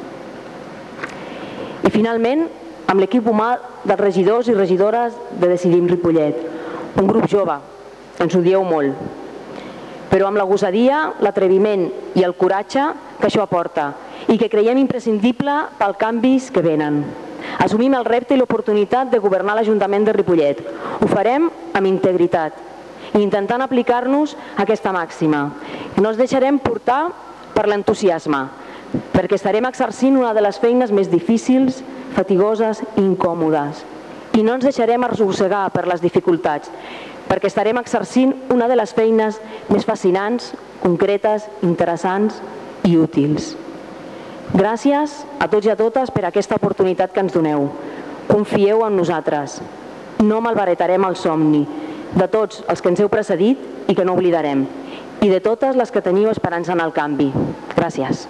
I finalment, amb l'equip humà dels regidors i regidores de Decidim Ripollet, un grup jove, ens ho dieu molt, però amb la gosadia, l'atreviment i el coratge que això aporta i que creiem imprescindible pels canvis que venen. Assumim el repte i l'oportunitat de governar l'Ajuntament de Ripollet. Ho farem amb integritat i intentant aplicar-nos aquesta màxima. No ens deixarem portar per l'entusiasme, perquè estarem exercint una de les feines més difícils, fatigoses i incòmodes. I no ens deixarem arrossegar per les dificultats, perquè estarem exercint una de les feines més fascinants, concretes, interessants i útils. Gràcies a tots i a totes per aquesta oportunitat que ens doneu. Confieu en nosaltres. No malbaratarem el somni de tots els que ens heu precedit i que no oblidarem, i de totes les que teniu esperança en el canvi. Gràcies.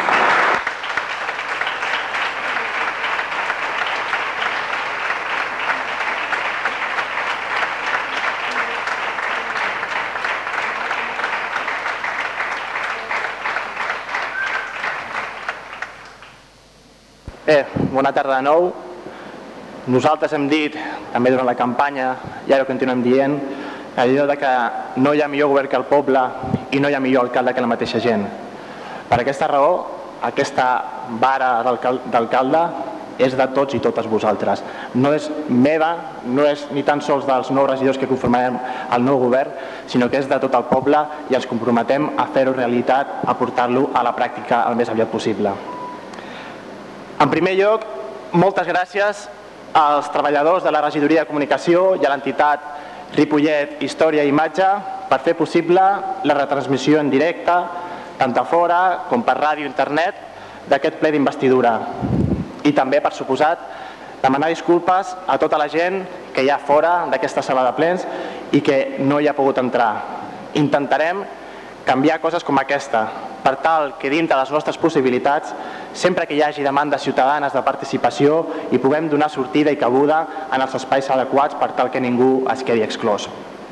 Bona tarda de nou. Nosaltres hem dit, també durant la campanya, i ara ho continuem dient, allò que no hi ha millor govern que el poble i no hi ha millor alcalde que la mateixa gent. Per aquesta raó, aquesta vara d'alcalde és de tots i totes vosaltres. No és meva, no és ni tan sols dels nous regidors que conformarem el nou govern, sinó que és de tot el poble i ens comprometem a fer-ho realitat, a portar-lo a la pràctica el més aviat possible. En primer lloc, moltes gràcies als treballadors de la Regidoria de Comunicació i a l'entitat Ripollet Història i Imatge per fer possible la retransmissió en directe, tant a fora com per ràdio i internet, d'aquest ple d'investidura. I també, per suposat, demanar disculpes a tota la gent que hi ha fora d'aquesta sala de plens i que no hi ha pogut entrar. Intentarem canviar coses com aquesta, per tal que dintre de les nostres possibilitats, sempre que hi hagi demandes ciutadanes de participació, hi puguem donar sortida i cabuda en els espais adequats per tal que ningú es quedi exclòs.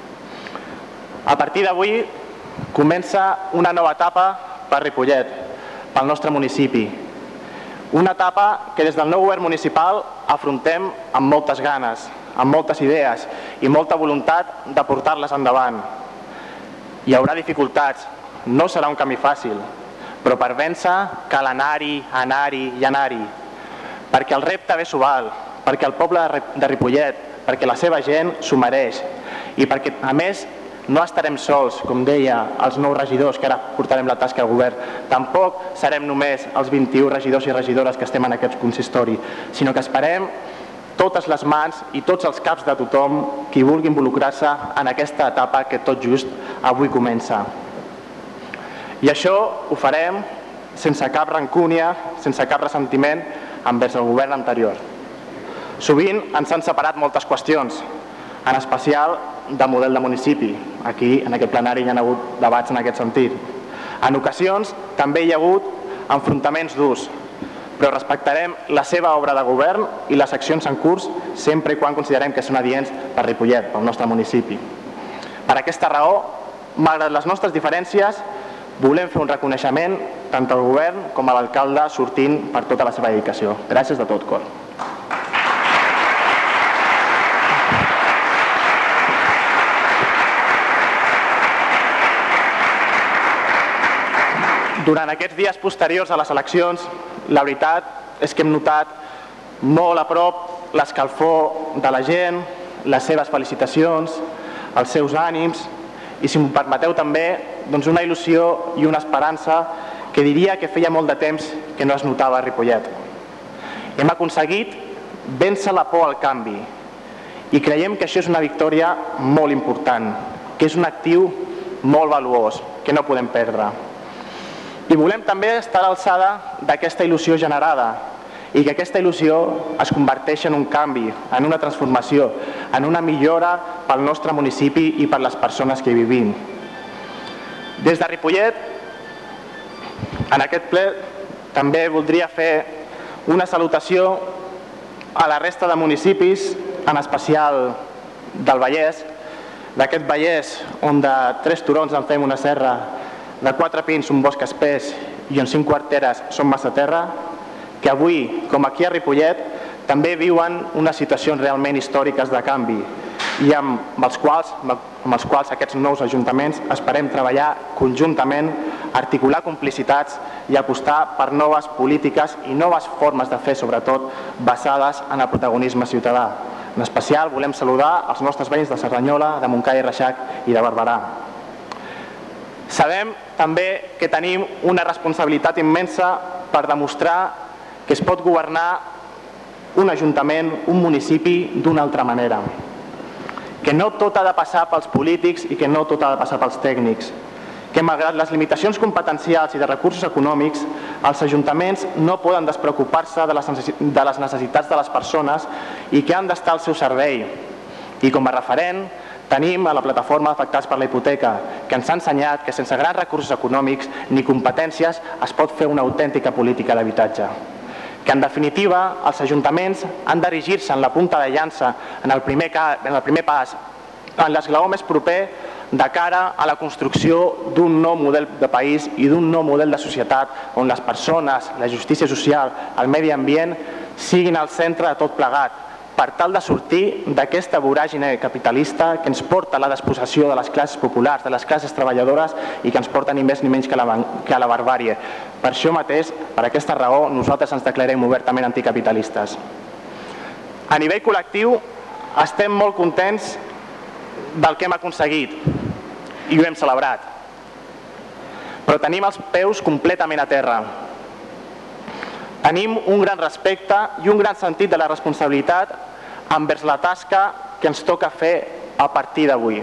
A partir d'avui comença una nova etapa per Ripollet, pel nostre municipi. Una etapa que des del nou govern municipal afrontem amb moltes ganes, amb moltes idees i molta voluntat de portar-les endavant. Hi haurà dificultats, no serà un camí fàcil, però per vèncer cal anar-hi, anar-hi i anar-hi, perquè el repte bé s'ho val, perquè el poble de Ripollet, perquè la seva gent s'ho mereix i perquè, a més, no estarem sols, com deia, els nous regidors que ara portarem la tasca al govern. Tampoc serem només els 21 regidors i regidores que estem en aquest consistori, sinó que esperem totes les mans i tots els caps de tothom qui vulgui involucrar-se en aquesta etapa que tot just avui comença. I això ho farem sense cap rancúnia, sense cap ressentiment envers el govern anterior. Sovint ens han separat moltes qüestions, en especial de model de municipi. Aquí, en aquest plenari, hi ha hagut debats en aquest sentit. En ocasions també hi ha hagut enfrontaments durs, però respectarem la seva obra de govern i les accions en curs sempre i quan considerem que són adients per Ripollet, pel nostre municipi. Per aquesta raó, malgrat les nostres diferències, volem fer un reconeixement tant al govern com a l'alcalde sortint per tota la seva dedicació. Gràcies de tot cor. Durant aquests dies posteriors a les eleccions, la veritat és que hem notat molt a prop l'escalfor de la gent, les seves felicitacions, els seus ànims i, si m'ho permeteu també, doncs una il·lusió i una esperança que diria que feia molt de temps que no es notava a Ripollet. Hem aconseguit vèncer la por al canvi i creiem que això és una victòria molt important, que és un actiu molt valuós, que no podem perdre. I volem també estar a l'alçada d'aquesta il·lusió generada i que aquesta il·lusió es converteixi en un canvi, en una transformació, en una millora pel nostre municipi i per les persones que hi vivim. Des de Ripollet, en aquest ple, també voldria fer una salutació a la resta de municipis, en especial del Vallès, d'aquest Vallès on de 3 turons en fem una serra, de 4 pins un bosc espès i on 5 quarteres són massa terra, que avui, com aquí a Ripollet, també viuen unes situacions realment històriques de canvi i amb els quals aquests nous ajuntaments esperem treballar conjuntament, articular complicitats i apostar per noves polítiques i noves formes de fer, sobretot basades en el protagonisme ciutadà. En especial volem saludar els nostres veïns de Cerdanyola, de Montcada i Reixac i de Barberà. Sabem també que tenim una responsabilitat immensa per demostrar que es pot governar un ajuntament, un municipi d'una altra manera. Que no tot ha de passar pels polítics i que no tot ha de passar pels tècnics. Que malgrat les limitacions competencials i de recursos econòmics, els ajuntaments no poden despreocupar-se de les necessitats de les persones i que han d'estar al seu servei. I com a referent tenim a la plataforma d'afectats per la hipoteca, que ens ha ensenyat que sense grans recursos econòmics ni competències es pot fer una autèntica política d'habitatge. Que en definitiva els ajuntaments han d'erigir-se en la punta de llança, en el primer pas, en l'esglaó més proper de cara a la construcció d'un nou model de país i d'un nou model de societat on les persones, la justícia social, el medi ambient siguin al centre de tot plegat, per tal de sortir d'aquesta voràgine capitalista que ens porta a la despossessió de les classes populars, de les classes treballadores i que ens porta ni més ni menys que a la barbàrie. Per això mateix, per aquesta raó, nosaltres ens declarem obertament anticapitalistes. A nivell col·lectiu, estem molt contents del que hem aconseguit i ho hem celebrat. Però tenim els peus completament a terra. Tenim un gran respecte i un gran sentit de la responsabilitat envers la tasca que ens toca fer a partir d'avui.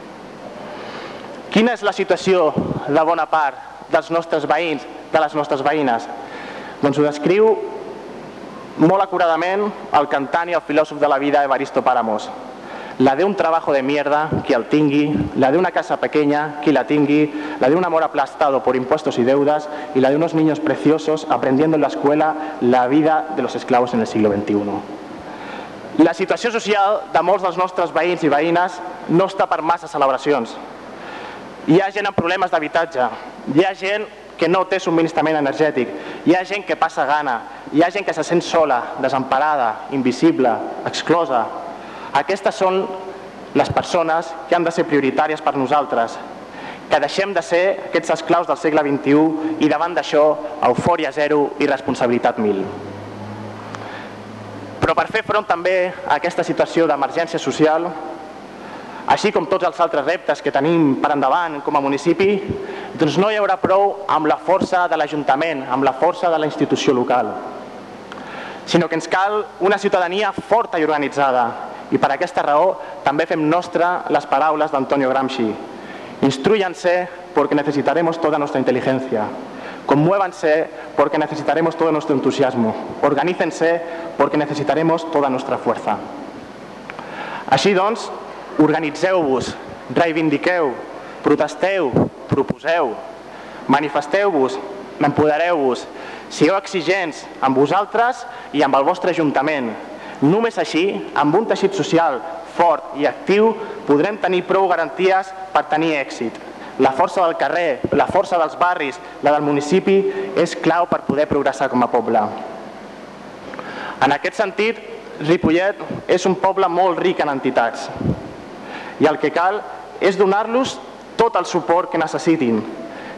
Quina és la situació de bona part dels nostres veïns, de les nostres veïnes? Doncs ho descriu molt acuradament el cantant i el filòsof de la vida Evaristo Páramos. La de un trabajo de mierda, qui el tingui, la de una casa pequeña, qui la tingui, la de un amor aplastado por impuestos y deudas y la de unos niños preciosos aprendiendo en la escuela la vida de los esclavos en el siglo XXI. La situació social de molts dels nostres veïns i veïnes no està per massa celebracions. Hi ha gent amb problemes d'habitatge, hi ha gent que no té subministrament energètic, hi ha gent que passa gana, hi ha gent que se sent sola, desemparada, invisible, exclosa. Aquestes són les persones que han de ser prioritàries per nosaltres, que deixem de ser aquests esclaus del segle XXI i davant d'això, eufòria zero i responsabilitat 1000. Però per fer front també a aquesta situació d'emergència social, així com tots els altres reptes que tenim per endavant com a municipi, doncs no hi haurà prou amb la força de l'Ajuntament, amb la força de la institució local, sinó que ens cal una ciutadania forta i organitzada. Y per aquesta raó també fem nostra les paraules d'Antonio Gramsci. Instrúyanse porque necesitaremos toda nuestra inteligencia. Conmuévanse porque necesitaremos todo nuestro entusiasmo. Organícense porque necesitaremos toda nuestra fuerza. Així doncs, organitzeu-vos, reivindiqueu, protesteu, proposeu, manifesteu-vos, empodereu-vos, sigueu exigents amb vosaltres i amb el vostre ajuntament. Només així, amb un teixit social fort i actiu, podrem tenir prou garanties per tenir èxit. La força del carrer, la força dels barris, la del municipi, és clau per poder progressar com a poble. En aquest sentit, Ripollet és un poble molt ric en entitats i el que cal és donar-los tot el suport que necessitin,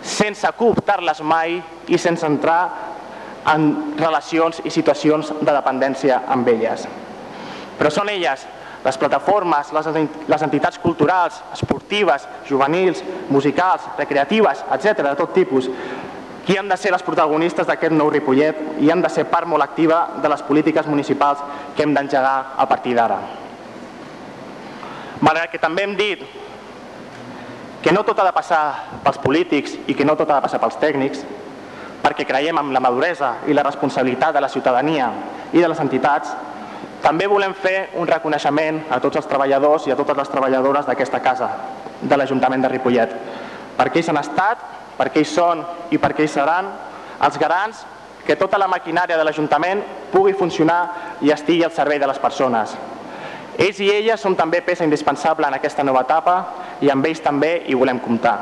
sense cooptar-les mai i sense entrar en relacions i situacions de dependència amb elles. Però són elles, les plataformes, les entitats culturals, esportives, juvenils, musicals, recreatives, etc., de tot tipus, qui han de ser les protagonistes d'aquest nou Ripollet i han de ser part molt activa de les polítiques municipals que hem d'engegar a partir d'ara. Malgrat que també hem dit que no tot ha de passar pels polítics i que no tot ha de passar pels tècnics, perquè creiem en la maduresa i la responsabilitat de la ciutadania i de les entitats, també volem fer un reconeixement a tots els treballadors i a totes les treballadores d'aquesta casa, de l'Ajuntament de Ripollet, perquè ells han estat, perquè ells són i perquè ells seran els garants que tota la maquinària de l'Ajuntament pugui funcionar i estigui al servei de les persones. Ells i elles són també peça indispensable en aquesta nova etapa i amb ells també hi volem comptar.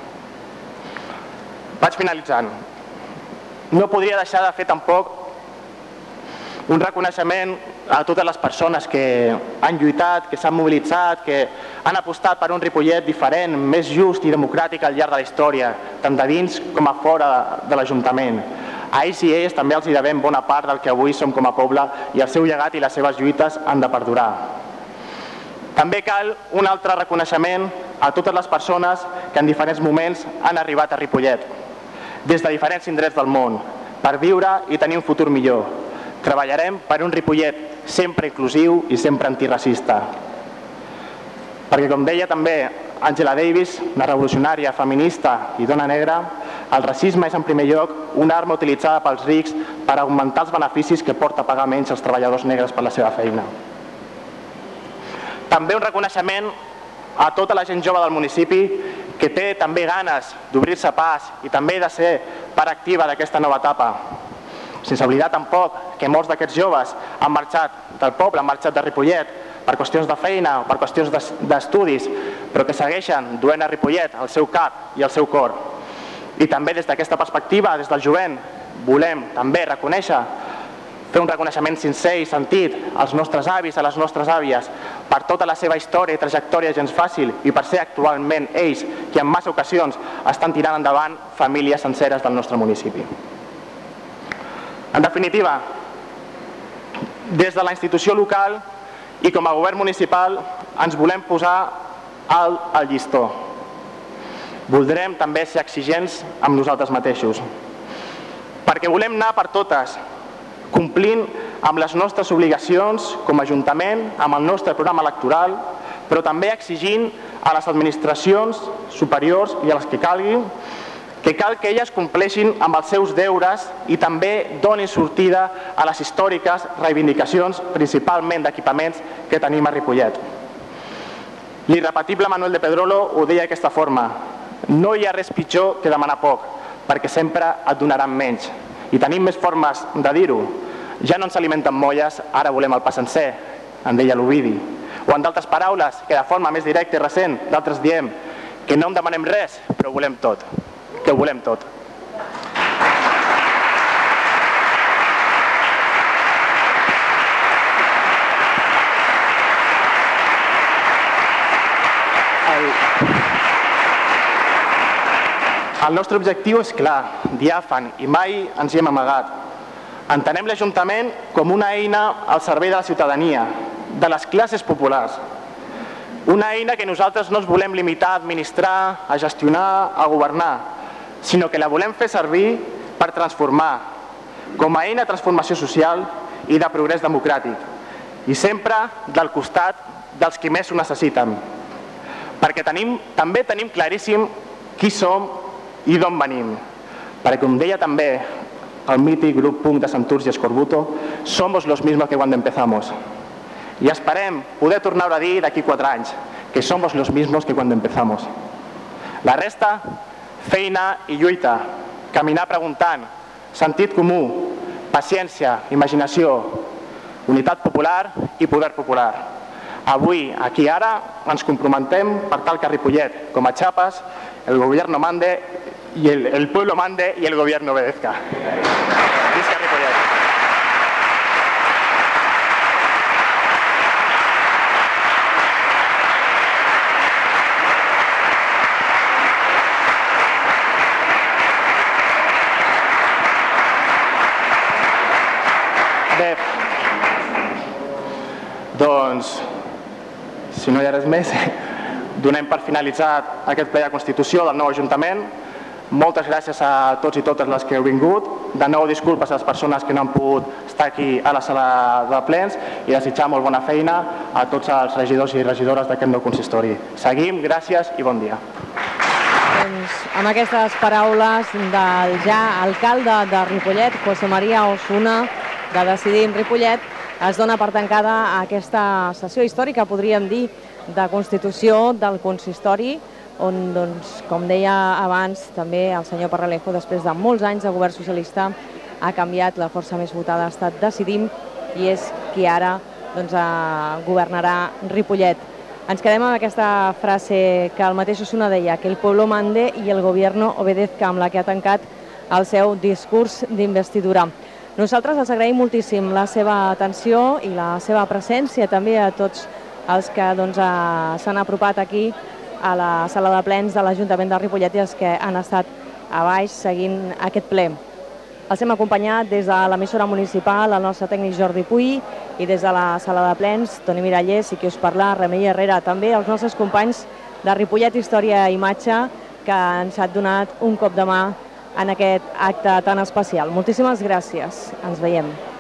Vaig finalitzant. No podria deixar de fer tampoc un reconeixement a totes les persones que han lluitat, que s'han mobilitzat, que han apostat per un Ripollet diferent, més just i democràtic al llarg de la història, tant de dins com a fora de l'Ajuntament. A ells i elles també els hi devem bona part del que avui som com a poble i el seu llegat i les seves lluites han de perdurar. També cal un altre reconeixement a totes les persones que en diferents moments han arribat a Ripollet, des de diferents indrets del món, per viure i tenir un futur millor. Treballarem per un Ripollet sempre inclusiu i sempre antiracista. Perquè, com deia també Angela Davis, una revolucionària, feminista i dona negra, el racisme és en primer lloc una arma utilitzada pels rics per augmentar els beneficis que porta a pagar menys els treballadors negres per la seva feina. També un reconeixement a tota la gent jove del municipi que té també ganes d'obrir-se pas i també de ser part activa d'aquesta nova etapa. Sense oblidar tampoc que molts d'aquests joves han marxat del poble, han marxat de Ripollet per qüestions de feina o per qüestions d'estudis, però que segueixen duent a Ripollet el seu cap i el seu cor. I també des d'aquesta perspectiva, des del jovent, volem també reconèixer, fer un reconeixement sincer i sentit als nostres avis, a les nostres àvies, per tota la seva història i trajectòria gens fàcil i per ser actualment ells que en massa ocasions estan tirant endavant famílies senceres del nostre municipi. En definitiva, des de la institució local i com a govern municipal ens volem posar alt al llistó. Voldrem també ser exigents amb nosaltres mateixos, perquè volem anar per totes, complint amb les nostres obligacions com a Ajuntament, amb el nostre programa electoral, però també exigint a les administracions superiors i a les que calguin que cal que elles compleixin amb els seus deures i també donin sortida a les històriques reivindicacions, principalment d'equipaments, que tenim a Ripollet. L'irrepetible Manuel de Pedrolo ho deia d'aquesta forma: no hi ha res pitjor que demanar poc, perquè sempre et donaran menys. I tenim més formes de dir-ho. Ja no ens alimenten molles, ara volem el pa sencer, en deia l'Ovidi. O en d'altres paraules, que de forma més directa i recent, d'altres diem que no en demanem res, però ho volem tot. Que ho volem tot. El nostre objectiu és clar, diàfan i mai ens hi hem amagat. Entenem l'Ajuntament com una eina al servei de la ciutadania, de les classes populars. Una eina que nosaltres no ens volem limitar a administrar, a gestionar, a governar, sinó que la volem fer servir per transformar, com a eina de transformació social i de progrés democràtic, i sempre del costat dels qui més ho necessiten. Perquè també tenim claríssim qui som i d'on venim. Perquè, com deia també el mític grup punk de Santurce y Escorbuto, somos los mismos que cuando empezamos. I esperem poder tornar-ho a dir d'aquí 4 anys, que somos los mismos que cuando empezamos. La resta, feina i lluita, caminar preguntant, sentit comú, paciència, imaginació, unitat popular i poder popular. Avui, aquí ara, ens comprometem per tal que a Ripollet, com a Chiapas, el gobierno mande y el pueblo mande y el gobierno obedezca. Visca Ripollet. doncs, si no hi ha res més, donem per finalitzat aquest ple de Constitució del nou Ajuntament. Moltes gràcies a tots i totes les que heu vingut. De nou, disculpes a les persones que no han pogut estar aquí a la sala de plens i desitjar molt bona feina a tots els regidors i regidores d'aquest nou consistori. Seguim, gràcies i bon dia. Doncs amb aquestes paraules del ja alcalde de Ripollet, José María Osuna, de Decidim Ripollet, es dona per tancada aquesta sessió històrica, podríem dir, de constitució del consistori, on, doncs, com deia abans, també el senyor Parralejo, després de molts anys de govern socialista, ha canviat, la força més votada ha estat Decidim, i és qui ara doncs, governarà Ripollet. Ens quedem amb aquesta frase que el mateix Osuna deia, que el pueblo mande y el gobierno obedezca, amb la que ha tancat el seu discurs d'investidura. Nosaltres els agraïm moltíssim la seva atenció i la seva presència, també a tots els que s'han apropat aquí a la sala de plens de l'Ajuntament de Ripollet i els que han estat a baix seguint aquest ple. Els hem acompanyat des de l'emissora municipal, el nostre tècnic Jordi Puy, i des de la sala de plens, Toni Mirallés i qui us parla, Remei Herrera. També els nostres companys de Ripollet Història i Imatge, que ens han donat un cop de mà en aquest acte tan especial. Moltíssimes gràcies. Ens veiem.